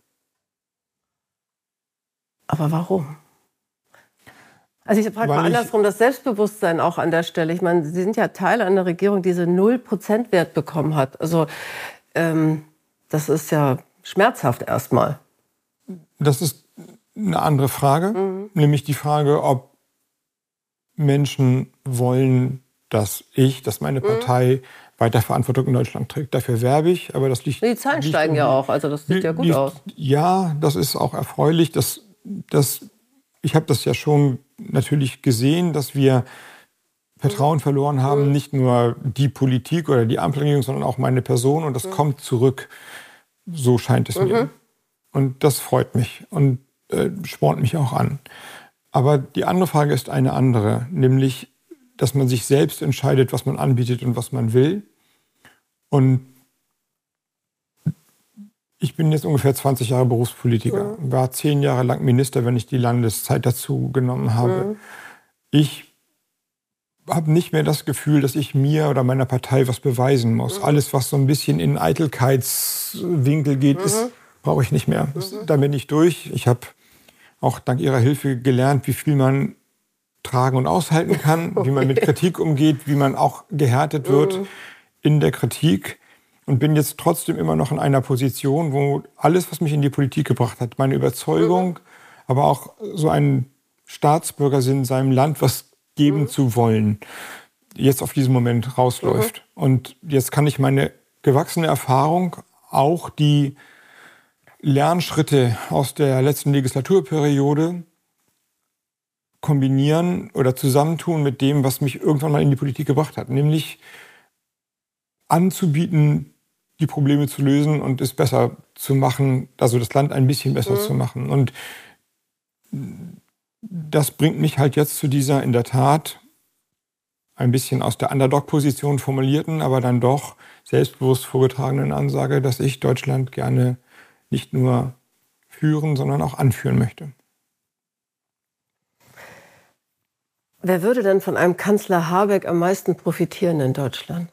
Aber warum? Also ich frage mal andersrum, das Selbstbewusstsein auch an der Stelle. Ich meine, Sie sind ja Teil einer Regierung, die diese null Prozent Wert bekommen hat. Also ähm, das ist ja schmerzhaft erstmal. Das ist eine andere Frage, mhm. nämlich die Frage, ob Menschen wollen, dass ich, dass meine Partei mhm. weiter Verantwortung in Deutschland trägt. Dafür werbe ich, aber das liegt... Die Zahlen liegt steigen ja auch, also das sieht ja gut liegt, aus. Ja, das ist auch erfreulich. Das, das, ich habe das ja schon natürlich gesehen, dass wir Vertrauen verloren haben, mhm. nicht nur die Politik oder die Ampelregierung, sondern auch meine Person. Und das mhm. kommt zurück. So scheint es mhm. mir. Und das freut mich und äh, spornt mich auch an. Aber die andere Frage ist eine andere, nämlich, dass man sich selbst entscheidet, was man anbietet und was man will. Und ich bin jetzt ungefähr zwanzig Jahre Berufspolitiker, mhm. war zehn Jahre lang Minister, wenn ich die Landeszeit dazu genommen habe. Mhm. Ich habe nicht mehr das Gefühl, dass ich mir oder meiner Partei was beweisen muss. Mhm. Alles, was so ein bisschen in Eitelkeitswinkel geht, mhm. ist, brauche ich nicht mehr. Das, mhm. da bin ich durch. Ich habe auch dank Ihrer Hilfe gelernt, wie viel man tragen und aushalten kann, okay. wie man mit Kritik umgeht, wie man auch gehärtet wird mhm. in der Kritik. Und bin jetzt trotzdem immer noch in einer Position, wo alles, was mich in die Politik gebracht hat, meine Überzeugung, mhm. aber auch so ein Staatsbürgersinn seinem Land was geben mhm. zu wollen, jetzt auf diesen Moment rausläuft. Mhm. Und jetzt kann ich meine gewachsene Erfahrung, auch die Lernschritte aus der letzten Legislaturperiode kombinieren oder zusammentun mit dem, was mich irgendwann mal in die Politik gebracht hat. Nämlich anzubieten, die Probleme zu lösen und es besser zu machen, also das Land ein bisschen besser mhm. zu machen. Und das bringt mich halt jetzt zu dieser in der Tat ein bisschen aus der Underdog-Position formulierten, aber dann doch selbstbewusst vorgetragenen Ansage, dass ich Deutschland gerne nicht nur führen, sondern auch anführen möchte. Wer würde denn von einem Kanzler Habeck am meisten profitieren in Deutschland?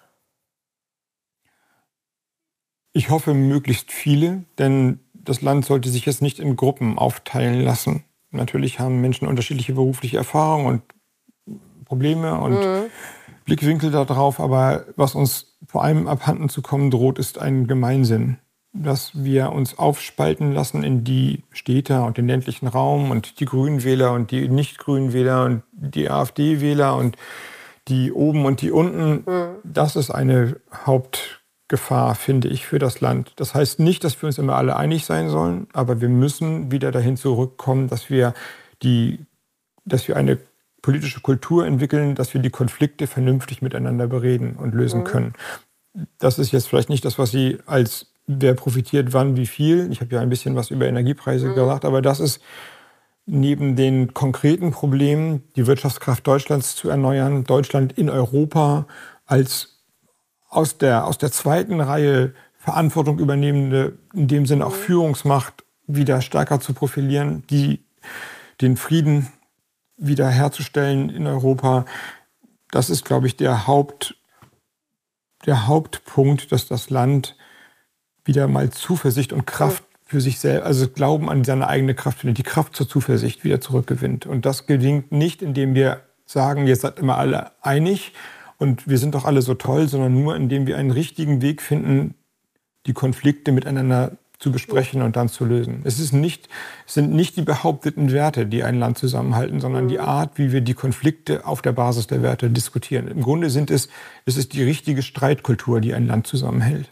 Ich hoffe, möglichst viele, denn das Land sollte sich jetzt nicht in Gruppen aufteilen lassen. Natürlich haben Menschen unterschiedliche berufliche Erfahrungen und Probleme und mhm. Blickwinkel darauf, aber was uns vor allem abhanden zu kommen droht, ist ein Gemeinsinn. Dass wir uns aufspalten lassen in die Städte und den ländlichen Raum und die Grünenwähler und die Nicht-Grünenwähler und die AfD-Wähler und die oben und die unten. Mhm. Das ist eine Hauptgefahr, finde ich, für das Land. Das heißt nicht, dass wir uns immer alle einig sein sollen, aber wir müssen wieder dahin zurückkommen, dass wir, die, dass wir eine politische Kultur entwickeln, dass wir die Konflikte vernünftig miteinander bereden und lösen mhm. können. Das ist jetzt vielleicht nicht das, was Sie als wer profitiert wann, wie viel. Ich habe ja ein bisschen was über Energiepreise mhm. gesagt, aber das ist neben den konkreten Problemen, die Wirtschaftskraft Deutschlands zu erneuern, Deutschland in Europa als aus der, aus der zweiten Reihe Verantwortung übernehmende, in dem Sinne auch mhm. Führungsmacht wieder stärker zu profilieren, die, den Frieden wieder herzustellen in Europa. Das ist, glaube ich, der Haupt, der Hauptpunkt, dass das Land wieder mal Zuversicht und Kraft für sich selbst, also Glauben an seine eigene Kraft findet, die Kraft zur Zuversicht wieder zurückgewinnt. Und das gelingt nicht, indem wir sagen, jetzt seid immer alle einig und wir sind doch alle so toll, sondern nur, indem wir einen richtigen Weg finden, die Konflikte miteinander zu besprechen und dann zu lösen. Es ist nicht, es sind nicht die behaupteten Werte, die ein Land zusammenhalten, sondern die Art, wie wir die Konflikte auf der Basis der Werte diskutieren. Im Grunde sind es, es ist die richtige Streitkultur, die ein Land zusammenhält.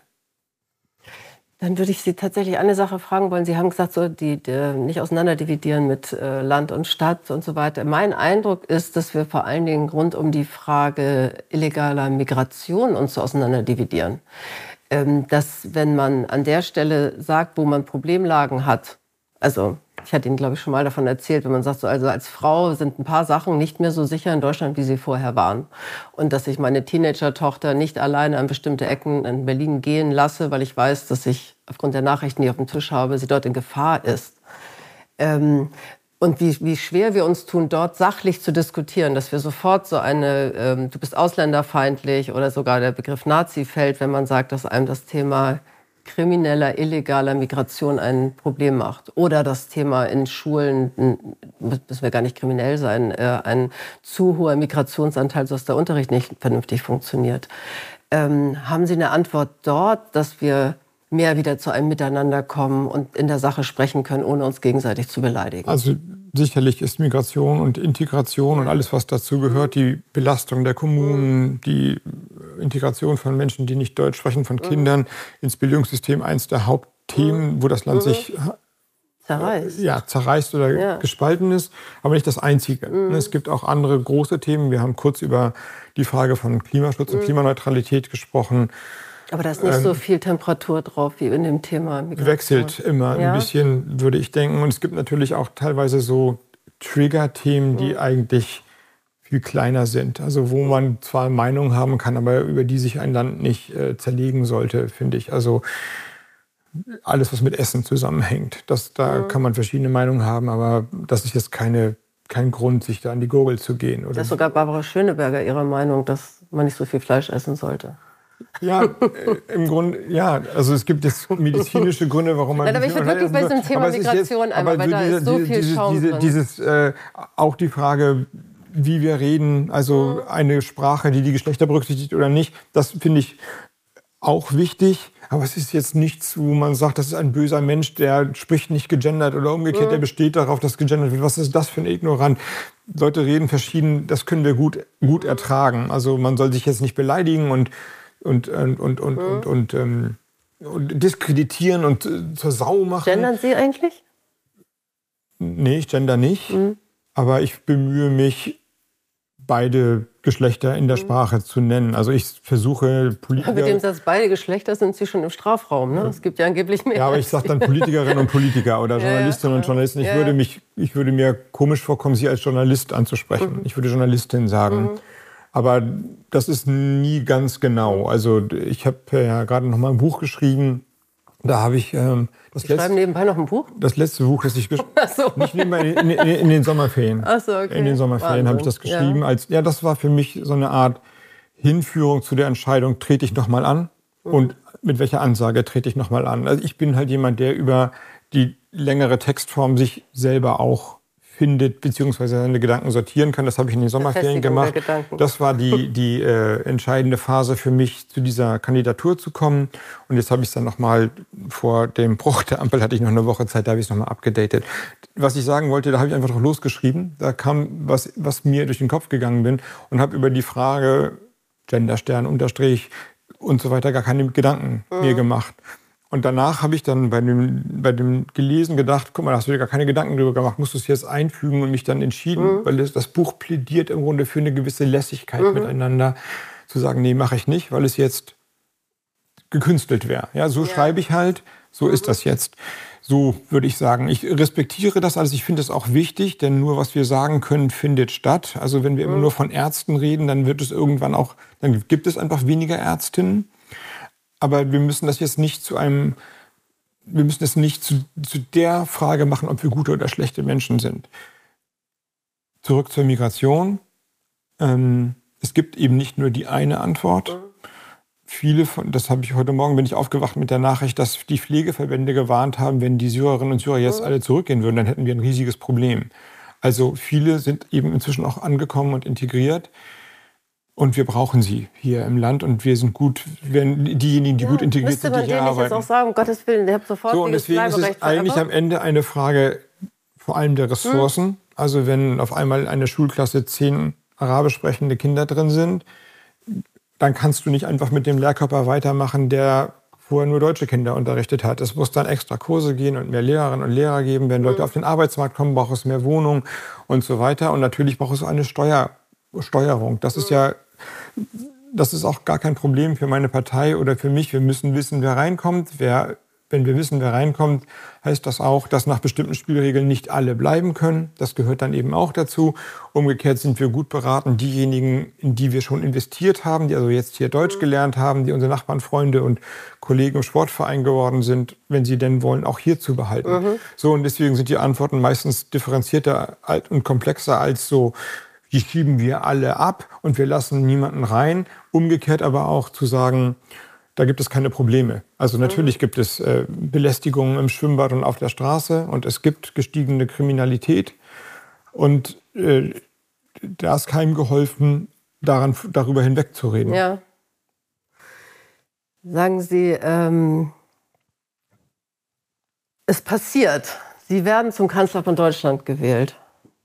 Dann würde ich Sie tatsächlich eine Sache fragen wollen. Sie haben gesagt, so die, die nicht auseinanderdividieren mit äh, Land und Stadt und so weiter. Mein Eindruck ist, dass wir vor allen Dingen rund um die Frage illegaler Migration uns so auseinanderdividieren. Ähm, dass, wenn man an der Stelle sagt, wo man Problemlagen hat, also ich hatte Ihnen, glaube ich, schon mal davon erzählt, wenn man sagt, so, also als Frau sind ein paar Sachen nicht mehr so sicher in Deutschland, wie sie vorher waren. Und dass ich meine Teenager-Tochter nicht alleine an bestimmte Ecken in Berlin gehen lasse, weil ich weiß, dass ich aufgrund der Nachrichten, die ich auf dem Tisch habe, sie dort in Gefahr ist. Ähm, und wie, wie schwer wir uns tun, dort sachlich zu diskutieren, dass wir sofort so eine, ähm, du bist ausländerfeindlich oder sogar der Begriff Nazi fällt, wenn man sagt, dass einem das Thema krimineller, illegaler Migration ein Problem macht. Oder das Thema in Schulen, müssen wir gar nicht kriminell sein, ein zu hoher Migrationsanteil, sodass der Unterricht nicht vernünftig funktioniert. Ähm, haben Sie eine Antwort dort, dass wir mehr wieder zu einem Miteinander kommen und in der Sache sprechen können, ohne uns gegenseitig zu beleidigen? Also sicherlich ist Migration und Integration und alles, was dazu gehört, die Belastung der Kommunen, die Integration von Menschen, die nicht Deutsch sprechen, von Kindern ins Bildungssystem, eins der Hauptthemen, wo das Land sich zerreißt, ja, zerreißt oder ja. gespalten ist, aber nicht das Einzige. Mhm. Es gibt auch andere große Themen. Wir haben kurz über die Frage von Klimaschutz und mhm. Klimaneutralität gesprochen. Aber da ist nicht ähm, so viel Temperatur drauf wie in dem Thema Migration. Wechselt immer ja? ein bisschen, würde ich denken. Und es gibt natürlich auch teilweise so Trigger-Themen, die mhm. eigentlich viel kleiner sind. Also wo man zwar Meinungen haben kann, aber über die sich ein Land nicht äh, zerlegen sollte, finde ich. Also alles, was mit Essen zusammenhängt. Das, da mhm. kann man verschiedene Meinungen haben, aber das ist jetzt keine, kein Grund, sich da an die Gurgel zu gehen. Oder? Das ist sogar Barbara Schöneberger ihrer Meinung, dass man nicht so viel Fleisch essen sollte. Ja, äh, im Grunde, ja, also es gibt jetzt medizinische Gründe, warum man... Nein, aber ich würde wirklich bei diesem Thema Migration jetzt, einmal, weil da diese, ist so viel dieses, Schaum diese, drin. Dieses, äh, auch die Frage, wie wir reden, also mhm. eine Sprache, die die Geschlechter berücksichtigt oder nicht, das finde ich auch wichtig. Aber es ist jetzt nichts, wo man sagt, das ist ein böser Mensch, der spricht nicht gegendert oder umgekehrt, mhm. der besteht darauf, dass gegendert wird. Was ist das für ein Ignorant? Leute reden verschieden, das können wir gut, gut ertragen. Also man soll sich jetzt nicht beleidigen und Und, und, und, und, mhm. und, und, ähm, und diskreditieren und äh, zur Sau machen. Gendern Sie eigentlich? Nee, ich gender nicht. Mhm. Aber ich bemühe mich, beide Geschlechter in der mhm. Sprache zu nennen. Also ich versuche Politiker... Mit dem Satz beide Geschlechter sind Sie schon im Strafraum. Ne? Es gibt ja angeblich mehr. Ja, aber ich sage dann Politikerinnen und Politiker oder Journalistinnen ja, und Journalisten. Ich, ja. würde mich, ich würde mir komisch vorkommen, Sie als Journalist anzusprechen. Mhm. Ich würde Journalistin sagen. Mhm. Aber das ist nie ganz genau. Also ich habe ja gerade noch mal ein Buch geschrieben. Da habe ich ähm, das Sie letzte, schreiben nebenbei noch ein Buch? Das letzte Buch, das ich geschrieben habe. So. Nicht nebenbei, in, in, in den Sommerferien. Ach so, okay. In den Sommerferien habe ich das geschrieben. Ja. Als, ja, das war für mich so eine Art Hinführung zu der Entscheidung, trete ich noch mal an mhm. und mit welcher Ansage trete ich noch mal an. Also ich bin halt jemand, der über die längere Textform sich selber auch findet, beziehungsweise seine Gedanken sortieren kann. Das habe ich in den Sommerferien gemacht. Das war die, die äh, entscheidende Phase für mich, zu dieser Kandidatur zu kommen. Und jetzt habe ich es dann nochmal, vor dem Bruch der Ampel hatte ich noch eine Woche Zeit, da habe ich es nochmal abgedatet. Was ich sagen wollte, da habe ich einfach drauf losgeschrieben. Da kam was, was mir durch den Kopf gegangen bin und habe über die Frage Genderstern, Unterstrich und so weiter gar keine Gedanken mhm. mir gemacht. Und danach habe ich dann bei dem, bei dem gelesen gedacht, guck mal, da hast du dir gar keine Gedanken drüber gemacht, musst du es jetzt einfügen und mich dann entschieden, mhm. weil das, das Buch plädiert im Grunde für eine gewisse Lässigkeit mhm. miteinander, zu sagen, nee, mache ich nicht, weil es jetzt gekünstelt wäre. Ja, so ja. schreibe ich halt, so mhm. ist das jetzt. So würde ich sagen. Ich respektiere das alles, ich finde es auch wichtig, denn nur was wir sagen können, findet statt. Also wenn wir mhm. immer nur von Ärzten reden, dann wird es irgendwann auch, dann gibt es einfach weniger Ärztinnen. Aber wir müssen das jetzt nicht zu einem, wir müssen es nicht zu, zu der Frage machen, ob wir gute oder schlechte Menschen sind. Zurück zur Migration. Ähm, es gibt eben nicht nur die eine Antwort. Viele von, das habe ich heute Morgen, bin ich aufgewacht mit der Nachricht, dass die Pflegeverbände gewarnt haben, wenn die Syrerinnen und Syrer jetzt alle zurückgehen würden, dann hätten wir ein riesiges Problem. Also viele sind eben inzwischen auch angekommen und integriert. Und wir brauchen sie hier im Land und wir sind gut, wenn diejenigen, die ja, gut integriert sind, die hier arbeiten. Müsste man denen jetzt auch sagen, um Gottes Willen, ihr habt sofort so, und deswegen ist es eigentlich am Ende eine Frage vor allem der Ressourcen. Hm. Also wenn auf einmal eine Schulklasse zehn arabisch sprechende Kinder drin sind, dann kannst du nicht einfach mit dem Lehrkörper weitermachen, der vorher nur deutsche Kinder unterrichtet hat. Es muss dann extra Kurse gehen und mehr Lehrerinnen und Lehrer geben. Wenn Leute hm. auf den Arbeitsmarkt kommen, braucht es mehr Wohnungen und so weiter. Und natürlich braucht es eine Steuer, Steuerung. Das hm. ist ja Das ist auch gar kein Problem für meine Partei oder für mich. Wir müssen wissen, wer reinkommt. Wer, wenn wir wissen, wer reinkommt, heißt das auch, dass nach bestimmten Spielregeln nicht alle bleiben können. Das gehört dann eben auch dazu. Umgekehrt sind wir gut beraten, diejenigen, in die wir schon investiert haben, die also jetzt hier Deutsch gelernt haben, die unsere Nachbarn, Freunde und Kollegen im Sportverein geworden sind, wenn sie denn wollen, auch hier zu behalten. Mhm. So, und deswegen sind die Antworten meistens differenzierter und komplexer als so, die schieben wir alle ab und wir lassen niemanden rein. Umgekehrt aber auch zu sagen, da gibt es keine Probleme. Also natürlich gibt es äh, Belästigungen im Schwimmbad und auf der Straße und es gibt gestiegene Kriminalität. Und äh, da ist keinem geholfen, daran, darüber hinwegzureden. Ja. Sagen Sie, ähm, es passiert. Sie werden zum Kanzler von Deutschland gewählt.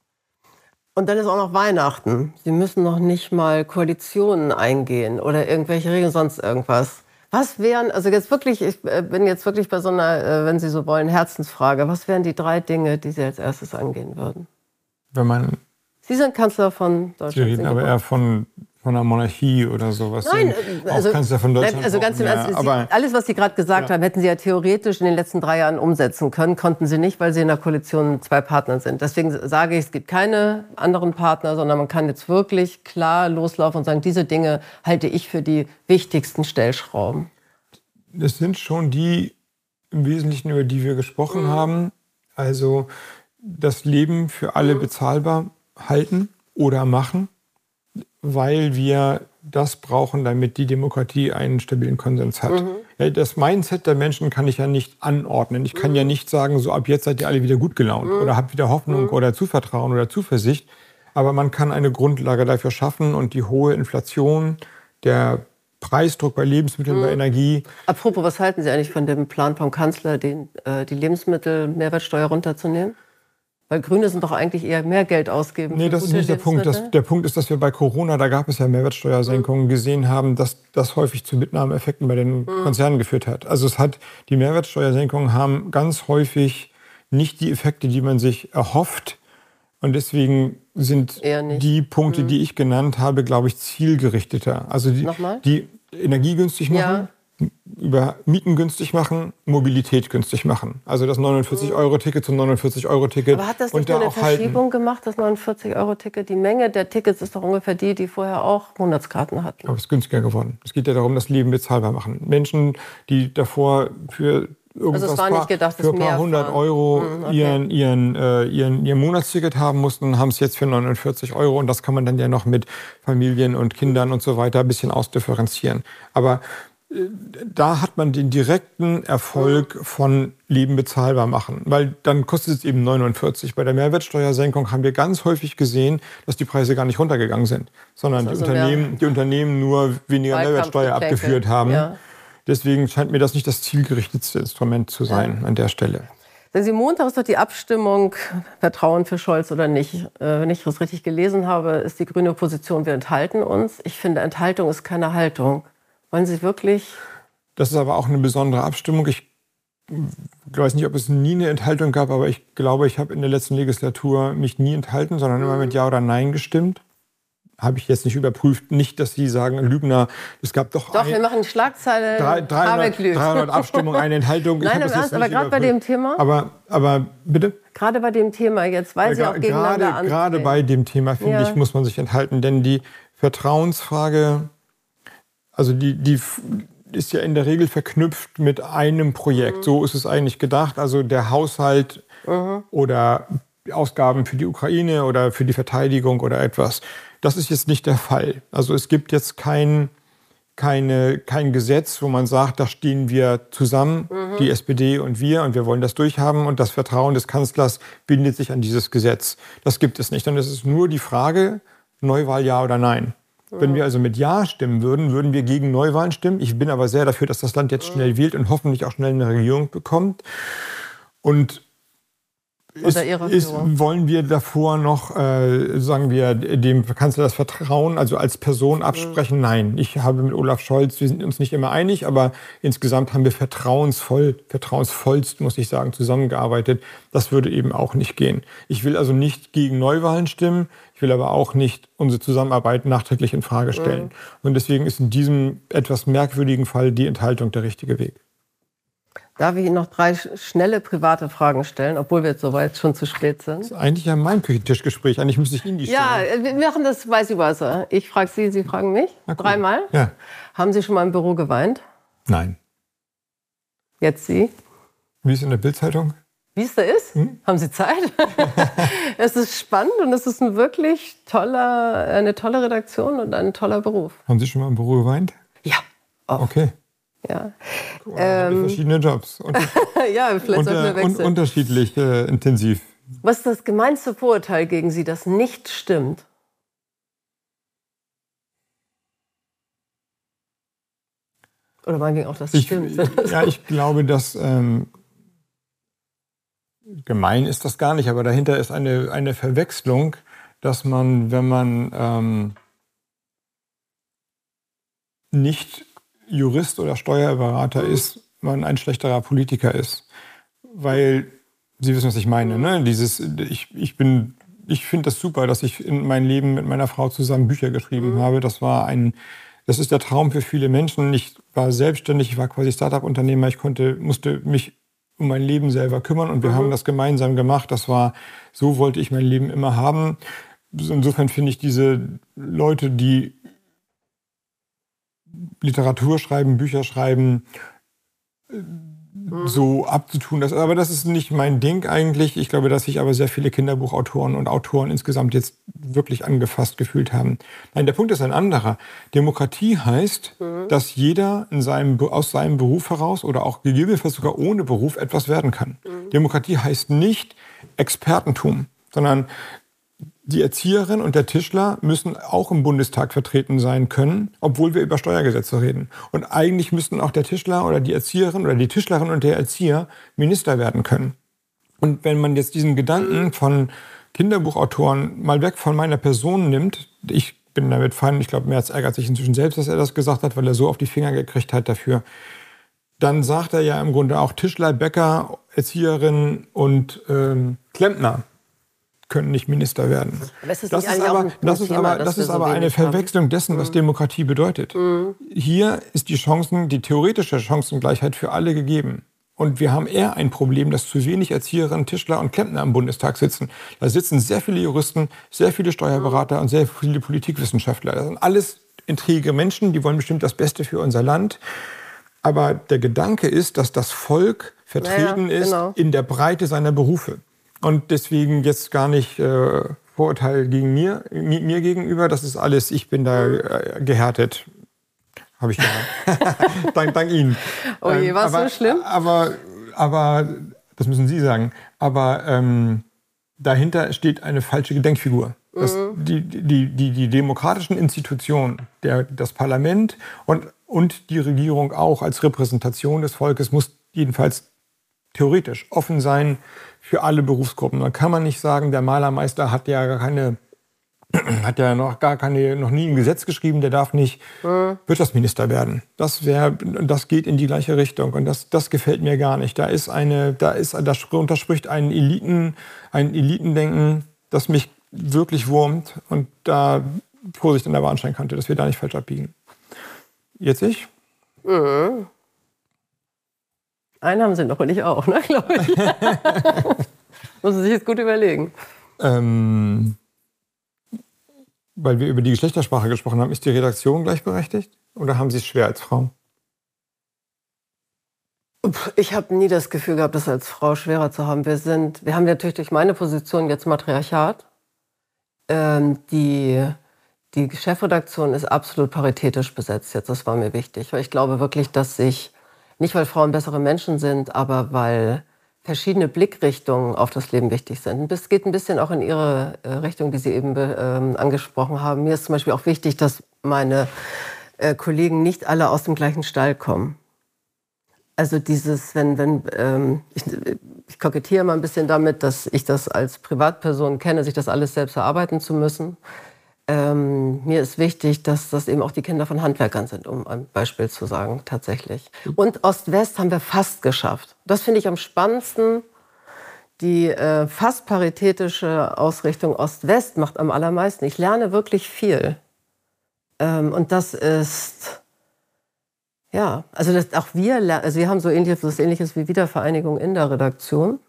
Und dann ist auch noch Weihnachten. Sie müssen noch nicht mal Koalitionen eingehen oder irgendwelche Regeln, sonst irgendwas. Was wären, also jetzt wirklich, ich bin jetzt wirklich bei so einer, wenn Sie so wollen, Herzensfrage. Was wären die drei Dinge, die Sie als erstes angehen würden? Wenn man Sie sind Kanzler von Deutschland. Sie reden aber eher von, von einer Monarchie oder sowas. Nein, also, auch Kanzler von Deutschland. Also ganz im Ernst, Sie, alles, was Sie gerade gesagt ja. haben, hätten Sie ja theoretisch in den letzten drei Jahren umsetzen können, konnten Sie nicht, weil Sie in der Koalition mit zwei Partnern sind. Deswegen sage ich, es gibt keine anderen Partner, sondern man kann jetzt wirklich klar loslaufen und sagen, diese Dinge halte ich für die wichtigsten Stellschrauben. Das sind schon die im Wesentlichen, über die wir gesprochen mhm. haben. Also das Leben für alle mhm. bezahlbar halten oder machen, weil wir das brauchen, damit die Demokratie einen stabilen Konsens hat. Mhm. Ja, das Mindset der Menschen kann ich ja nicht anordnen. Ich kann mhm. ja nicht sagen, so ab jetzt seid ihr alle wieder gut gelaunt mhm. oder habt wieder Hoffnung mhm. oder Zuvertrauen oder Zuversicht. Aber man kann eine Grundlage dafür schaffen und die hohe Inflation, der Preisdruck bei Lebensmitteln, mhm. bei Energie. Apropos, was halten Sie eigentlich von dem Plan vom Kanzler, den, äh, die Lebensmittel-Mehrwertsteuer runterzunehmen? Weil Grüne sind doch eigentlich eher mehr Geld ausgeben. Nee, das ist nicht der Punkt. Das, der Punkt ist, dass wir bei Corona, da gab es ja Mehrwertsteuersenkungen, mhm. gesehen haben, dass das häufig zu Mitnahmeeffekten bei den mhm. Konzernen geführt hat. Also es hat, die Mehrwertsteuersenkungen haben ganz häufig nicht die Effekte, die man sich erhofft. Und deswegen sind die Punkte, mhm. die ich genannt habe, glaube ich, zielgerichteter. Also die, die Energie günstig machen. Ja. Über Mieten günstig machen, Mobilität günstig machen. Also das neunundvierzig Euro Ticket zum neunundvierzig Euro Ticket. Aber hat das nicht nur eine Verschiebung halten. gemacht, das neunundvierzig Euro Ticket? Die Menge der Tickets ist doch ungefähr die, die vorher auch Monatskarten hatten. Aber es ist günstiger geworden. Es geht ja darum, das Leben bezahlbar machen. Menschen, die davor für irgendwas also es war nicht gedacht, für ein paar hundert Euro hm, okay. ihren, ihren, äh, ihren, ihr Monatsticket haben mussten, haben es jetzt für neunundvierzig Euro. Und das kann man dann ja noch mit Familien und Kindern und so weiter ein bisschen ausdifferenzieren. Aber da hat man den direkten Erfolg von Leben bezahlbar machen, weil dann kostet es eben neunundvierzig. Bei der Mehrwertsteuersenkung haben wir ganz häufig gesehen, dass die Preise gar nicht runtergegangen sind, sondern also die, Unternehmen, die Unternehmen nur weniger Mehrwertsteuer abgeführt haben. Ja. Deswegen scheint mir das nicht das zielgerichtetste Instrument zu sein ja. an der Stelle. Denn Sie Montag ist doch die Abstimmung, Vertrauen für Scholz oder nicht. Äh, wenn ich das richtig gelesen habe, ist die grüne Position, wir enthalten uns. Ich finde, Enthaltung ist keine Haltung. Wollen Sie wirklich? Das ist aber auch eine besondere Abstimmung. Ich weiß nicht, ob es nie eine Enthaltung gab, aber ich glaube, ich habe in der letzten Legislatur mich nie enthalten, sondern immer mit Ja oder Nein gestimmt. Habe ich jetzt nicht überprüft. Nicht, dass Sie sagen, Lügner, es gab doch... Doch, ein, wir machen Schlagzeile, dreihundert, dreihundert Abstimmungen, eine Enthaltung. Nein, im Ernst, aber gerade bei dem Thema? Aber, aber bitte? Gerade bei dem Thema jetzt, weil ja, Sie auch gegeneinander antreten. Gerade bei dem Thema, finde ja. ich, muss man sich enthalten. Denn die Vertrauensfrage... Also die, die ist ja in der Regel verknüpft mit einem Projekt. Mhm. So ist es eigentlich gedacht. Also der Haushalt mhm. oder Ausgaben für die Ukraine oder für die Verteidigung oder etwas. Das ist jetzt nicht der Fall. Also es gibt jetzt kein, keine, kein Gesetz, wo man sagt, da stehen wir zusammen, mhm. die S P D und wir, und wir wollen das durchhaben. Und das Vertrauen des Kanzlers bindet sich an dieses Gesetz. Das gibt es nicht. Und es ist nur die Frage, Neuwahl ja oder nein. Wenn wir also mit Ja stimmen würden, würden wir gegen Neuwahlen stimmen. Ich bin aber sehr dafür, dass das Land jetzt schnell wählt und hoffentlich auch schnell eine Regierung bekommt. Und ist, ist, wollen wir davor noch, äh, sagen wir, dem Kanzler das Vertrauen, also als Person absprechen? Nein. Ich habe mit Olaf Scholz, wir sind uns nicht immer einig, aber insgesamt haben wir vertrauensvoll, vertrauensvollst, muss ich sagen, zusammengearbeitet. Das würde eben auch nicht gehen. Ich will also nicht gegen Neuwahlen stimmen. Ich will aber auch nicht unsere Zusammenarbeit nachträglich in Frage stellen. Mhm. Und deswegen ist in diesem etwas merkwürdigen Fall die Enthaltung der richtige Weg. Darf ich Ihnen noch drei schnelle private Fragen stellen, obwohl wir jetzt soweit schon zu spät sind? Das ist eigentlich ja mein Küchentischgespräch. Eigentlich müsste ich Ihnen die stellen. Ja, wir machen das vice versa. Ich frage Sie, Sie fragen mich. Cool. Dreimal? Ja. Haben Sie schon mal im Büro geweint? Nein. Jetzt Sie? Wie ist in der Bild-Zeitung? Wie es da ist? Hm? Haben Sie Zeit? Es ist spannend und es ist ein wirklich toller, eine tolle Redaktion und ein toller Beruf. Haben Sie schon mal im Büro geweint? Ja. Oft. Okay. Ja. Cool, ähm, verschiedene Jobs. Und, ja, vielleicht sollten wir wechseln. Un- unterschiedlich äh, intensiv. Was ist das gemeinste Vorurteil gegen Sie, das nicht stimmt? Oder meinetwegen auch, das ich, stimmt? Ja, ich glaube, dass ähm, gemein ist das gar nicht, aber dahinter ist eine, eine Verwechslung, dass man, wenn man ähm, nicht Jurist oder Steuerberater ist, man ein schlechterer Politiker ist. Weil, Sie wissen, was ich meine, ne? Dieses, ich, ich bin, ich finde das super, dass ich in mein Leben mit meiner Frau zusammen Bücher geschrieben mhm. habe. Das war ein, das ist der Traum für viele Menschen. Ich war selbstständig, ich war quasi Start-up-Unternehmer. Ich konnte, musste mich um mein Leben selber kümmern und wir mhm. haben das gemeinsam gemacht. Das war, so wollte ich mein Leben immer haben. Insofern finde ich diese Leute, die Literatur schreiben, Bücher schreiben, so abzutun. Das, aber das ist nicht mein Ding eigentlich. Ich glaube, dass sich aber sehr viele Kinderbuchautoren und Autoren insgesamt jetzt wirklich angefasst gefühlt haben. Nein, der Punkt ist ein anderer. Demokratie heißt, mhm. dass jeder in seinem, aus seinem Beruf heraus oder auch gegebenenfalls sogar ohne Beruf etwas werden kann. Mhm. Demokratie heißt nicht Expertentum, sondern die Erzieherin und der Tischler müssen auch im Bundestag vertreten sein können, obwohl wir über Steuergesetze reden. Und eigentlich müssten auch der Tischler oder die Erzieherin oder die Tischlerin und der Erzieher Minister werden können. Und wenn man jetzt diesen Gedanken von Kinderbuchautoren mal weg von meiner Person nimmt, ich bin damit fein, ich glaube, Merz ärgert sich inzwischen selbst, dass er das gesagt hat, weil er so auf die Finger gekriegt hat dafür, dann sagt er ja im Grunde auch Tischler, Bäcker, Erzieherin und ähm, Klempner können nicht Minister werden. Aber ist das das, nicht ist aber, das ist aber, das ist aber eine Verwechslung dessen, was mhm. Demokratie bedeutet. Mhm. Hier ist die Chancen, die theoretische Chancengleichheit für alle gegeben. Und wir haben eher ein Problem, dass zu wenig Erzieherinnen, Tischler und Klempner im Bundestag sitzen. Da sitzen sehr viele Juristen, sehr viele Steuerberater mhm. und sehr viele Politikwissenschaftler. Das sind alles intrige Menschen, die wollen bestimmt das Beste für unser Land. Aber der Gedanke ist, dass das Volk vertreten ja, genau. ist in der Breite seiner Berufe. Und deswegen jetzt gar nicht äh, Vorurteil gegen mir, mir, mir gegenüber. Das ist alles, ich bin da äh, gehärtet. Habe ich gehabt. dank, dank Ihnen. Oh je, war es so schlimm? Aber, aber, das müssen Sie sagen, aber ähm, dahinter steht eine falsche Gedenkfigur. Das, mhm. die, die, die, die demokratischen Institutionen, der, das Parlament und, und die Regierung auch als Repräsentation des Volkes muss jedenfalls theoretisch offen sein für alle Berufsgruppen. Da kann man nicht sagen, der Malermeister hat ja gar keine, hat ja noch gar keine, noch nie ein Gesetz geschrieben, der darf nicht mhm. Wirtschaftsminister werden. Das wäre, das geht in die gleiche Richtung und das, das gefällt mir gar nicht. Da ist eine, da ist, da unterspricht ein Eliten, ein Elitendenken, das mich wirklich wurmt und da Vorsicht an der Bahnsteinkante, dass wir da nicht falsch abbiegen. Jetzt ich? Mhm. Einen haben Sie noch und ich auch, ne, glaube ich. Muss man sich jetzt gut überlegen. Ähm, weil wir über die Geschlechtersprache gesprochen haben, ist die Redaktion gleichberechtigt? Oder haben Sie es schwer als Frau? Ich habe nie das Gefühl gehabt, das als Frau schwerer zu haben. Wir sind, wir haben natürlich durch meine Position jetzt Matriarchat. Ähm, die, die Chefredaktion ist absolut paritätisch besetzt jetzt. Das war mir wichtig. Weil ich glaube wirklich, dass sich nicht, weil Frauen bessere Menschen sind, aber weil verschiedene Blickrichtungen auf das Leben wichtig sind. Es geht ein bisschen auch in Ihre Richtung, die Sie eben ähm, angesprochen haben. Mir ist zum Beispiel auch wichtig, dass meine äh, Kollegen nicht alle aus dem gleichen Stall kommen. Also dieses, wenn, wenn ähm, ich, ich kokettiere mal ein bisschen damit, dass ich das als Privatperson kenne, sich das alles selbst erarbeiten zu müssen. Ähm, mir ist wichtig, dass das eben auch die Kinder von Handwerkern sind, um ein Beispiel zu sagen, tatsächlich. Und Ost-West haben wir fast geschafft. Das finde ich am spannendsten. Die äh, fast paritätische Ausrichtung Ost-West macht am allermeisten. Ich lerne wirklich viel. Ähm, und das ist... Ja, also das, auch wir, also wir haben so ähnliches, was Ähnliches wie Wiedervereinigung in der Redaktion.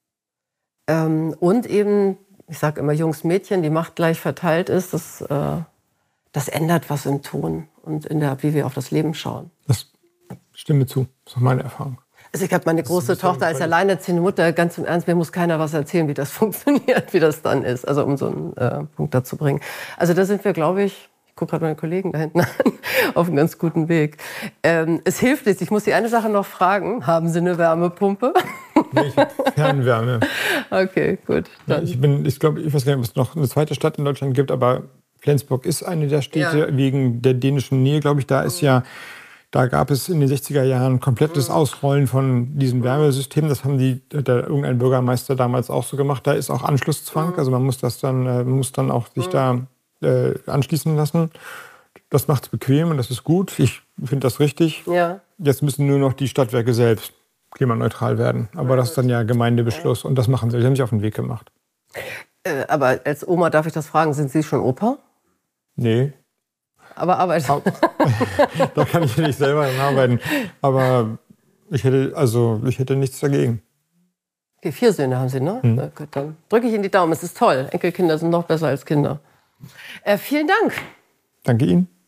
Ähm, und eben, ich sage immer Jungs, Mädchen, die Macht gleich verteilt ist, das, äh, das ändert was im Ton und in der, wie wir auf das Leben schauen. Das stimme zu, das ist auch meine Erfahrung. Also ich habe meine große Tochter als alleinerziehende Mutter, ganz im Ernst, mir muss keiner was erzählen, wie das funktioniert, wie das dann ist, also um so einen äh, Punkt dazu bringen. Also da sind wir, glaube ich, ich gucke gerade meine Kollegen da hinten an, auf einem ganz guten Weg. Ähm, es hilft nichts. Ich muss die eine Sache noch fragen. Haben Sie eine Wärmepumpe? Nee, ich habe Fernwärme. Okay, gut. Ja, ich bin, ich glaube, ich weiß gar nicht, ob es noch eine zweite Stadt in Deutschland gibt, aber Flensburg ist eine der Städte, ja. Wegen der dänischen Nähe, glaube ich. Da ist ja, da gab es in den sechziger Jahren komplettes Ausrollen von diesen Wärmesystemen. Das haben die, der, irgendein Bürgermeister damals auch so gemacht. Da ist auch Anschlusszwang. Also man muss das dann, äh, muss dann auch sich da Äh, anschließen lassen. Das macht es bequem und das ist gut. Ich finde das richtig. Ja. Jetzt müssen nur noch die Stadtwerke selbst klimaneutral werden. Aber das ist dann ja Gemeindebeschluss und das machen sie. Die haben sich auf den Weg gemacht. Äh, aber als Oma darf ich das fragen, sind Sie schon Opa? Nee. Aber arbeiten. Da kann ich nicht selber arbeiten. Aber ich hätte, also, ich hätte nichts dagegen. Okay, vier Söhne haben Sie, ne? Hm. Na gut, dann drücke ich Ihnen die Daumen. Es ist toll. Enkelkinder sind noch besser als Kinder. Äh, vielen Dank. Danke Ihnen.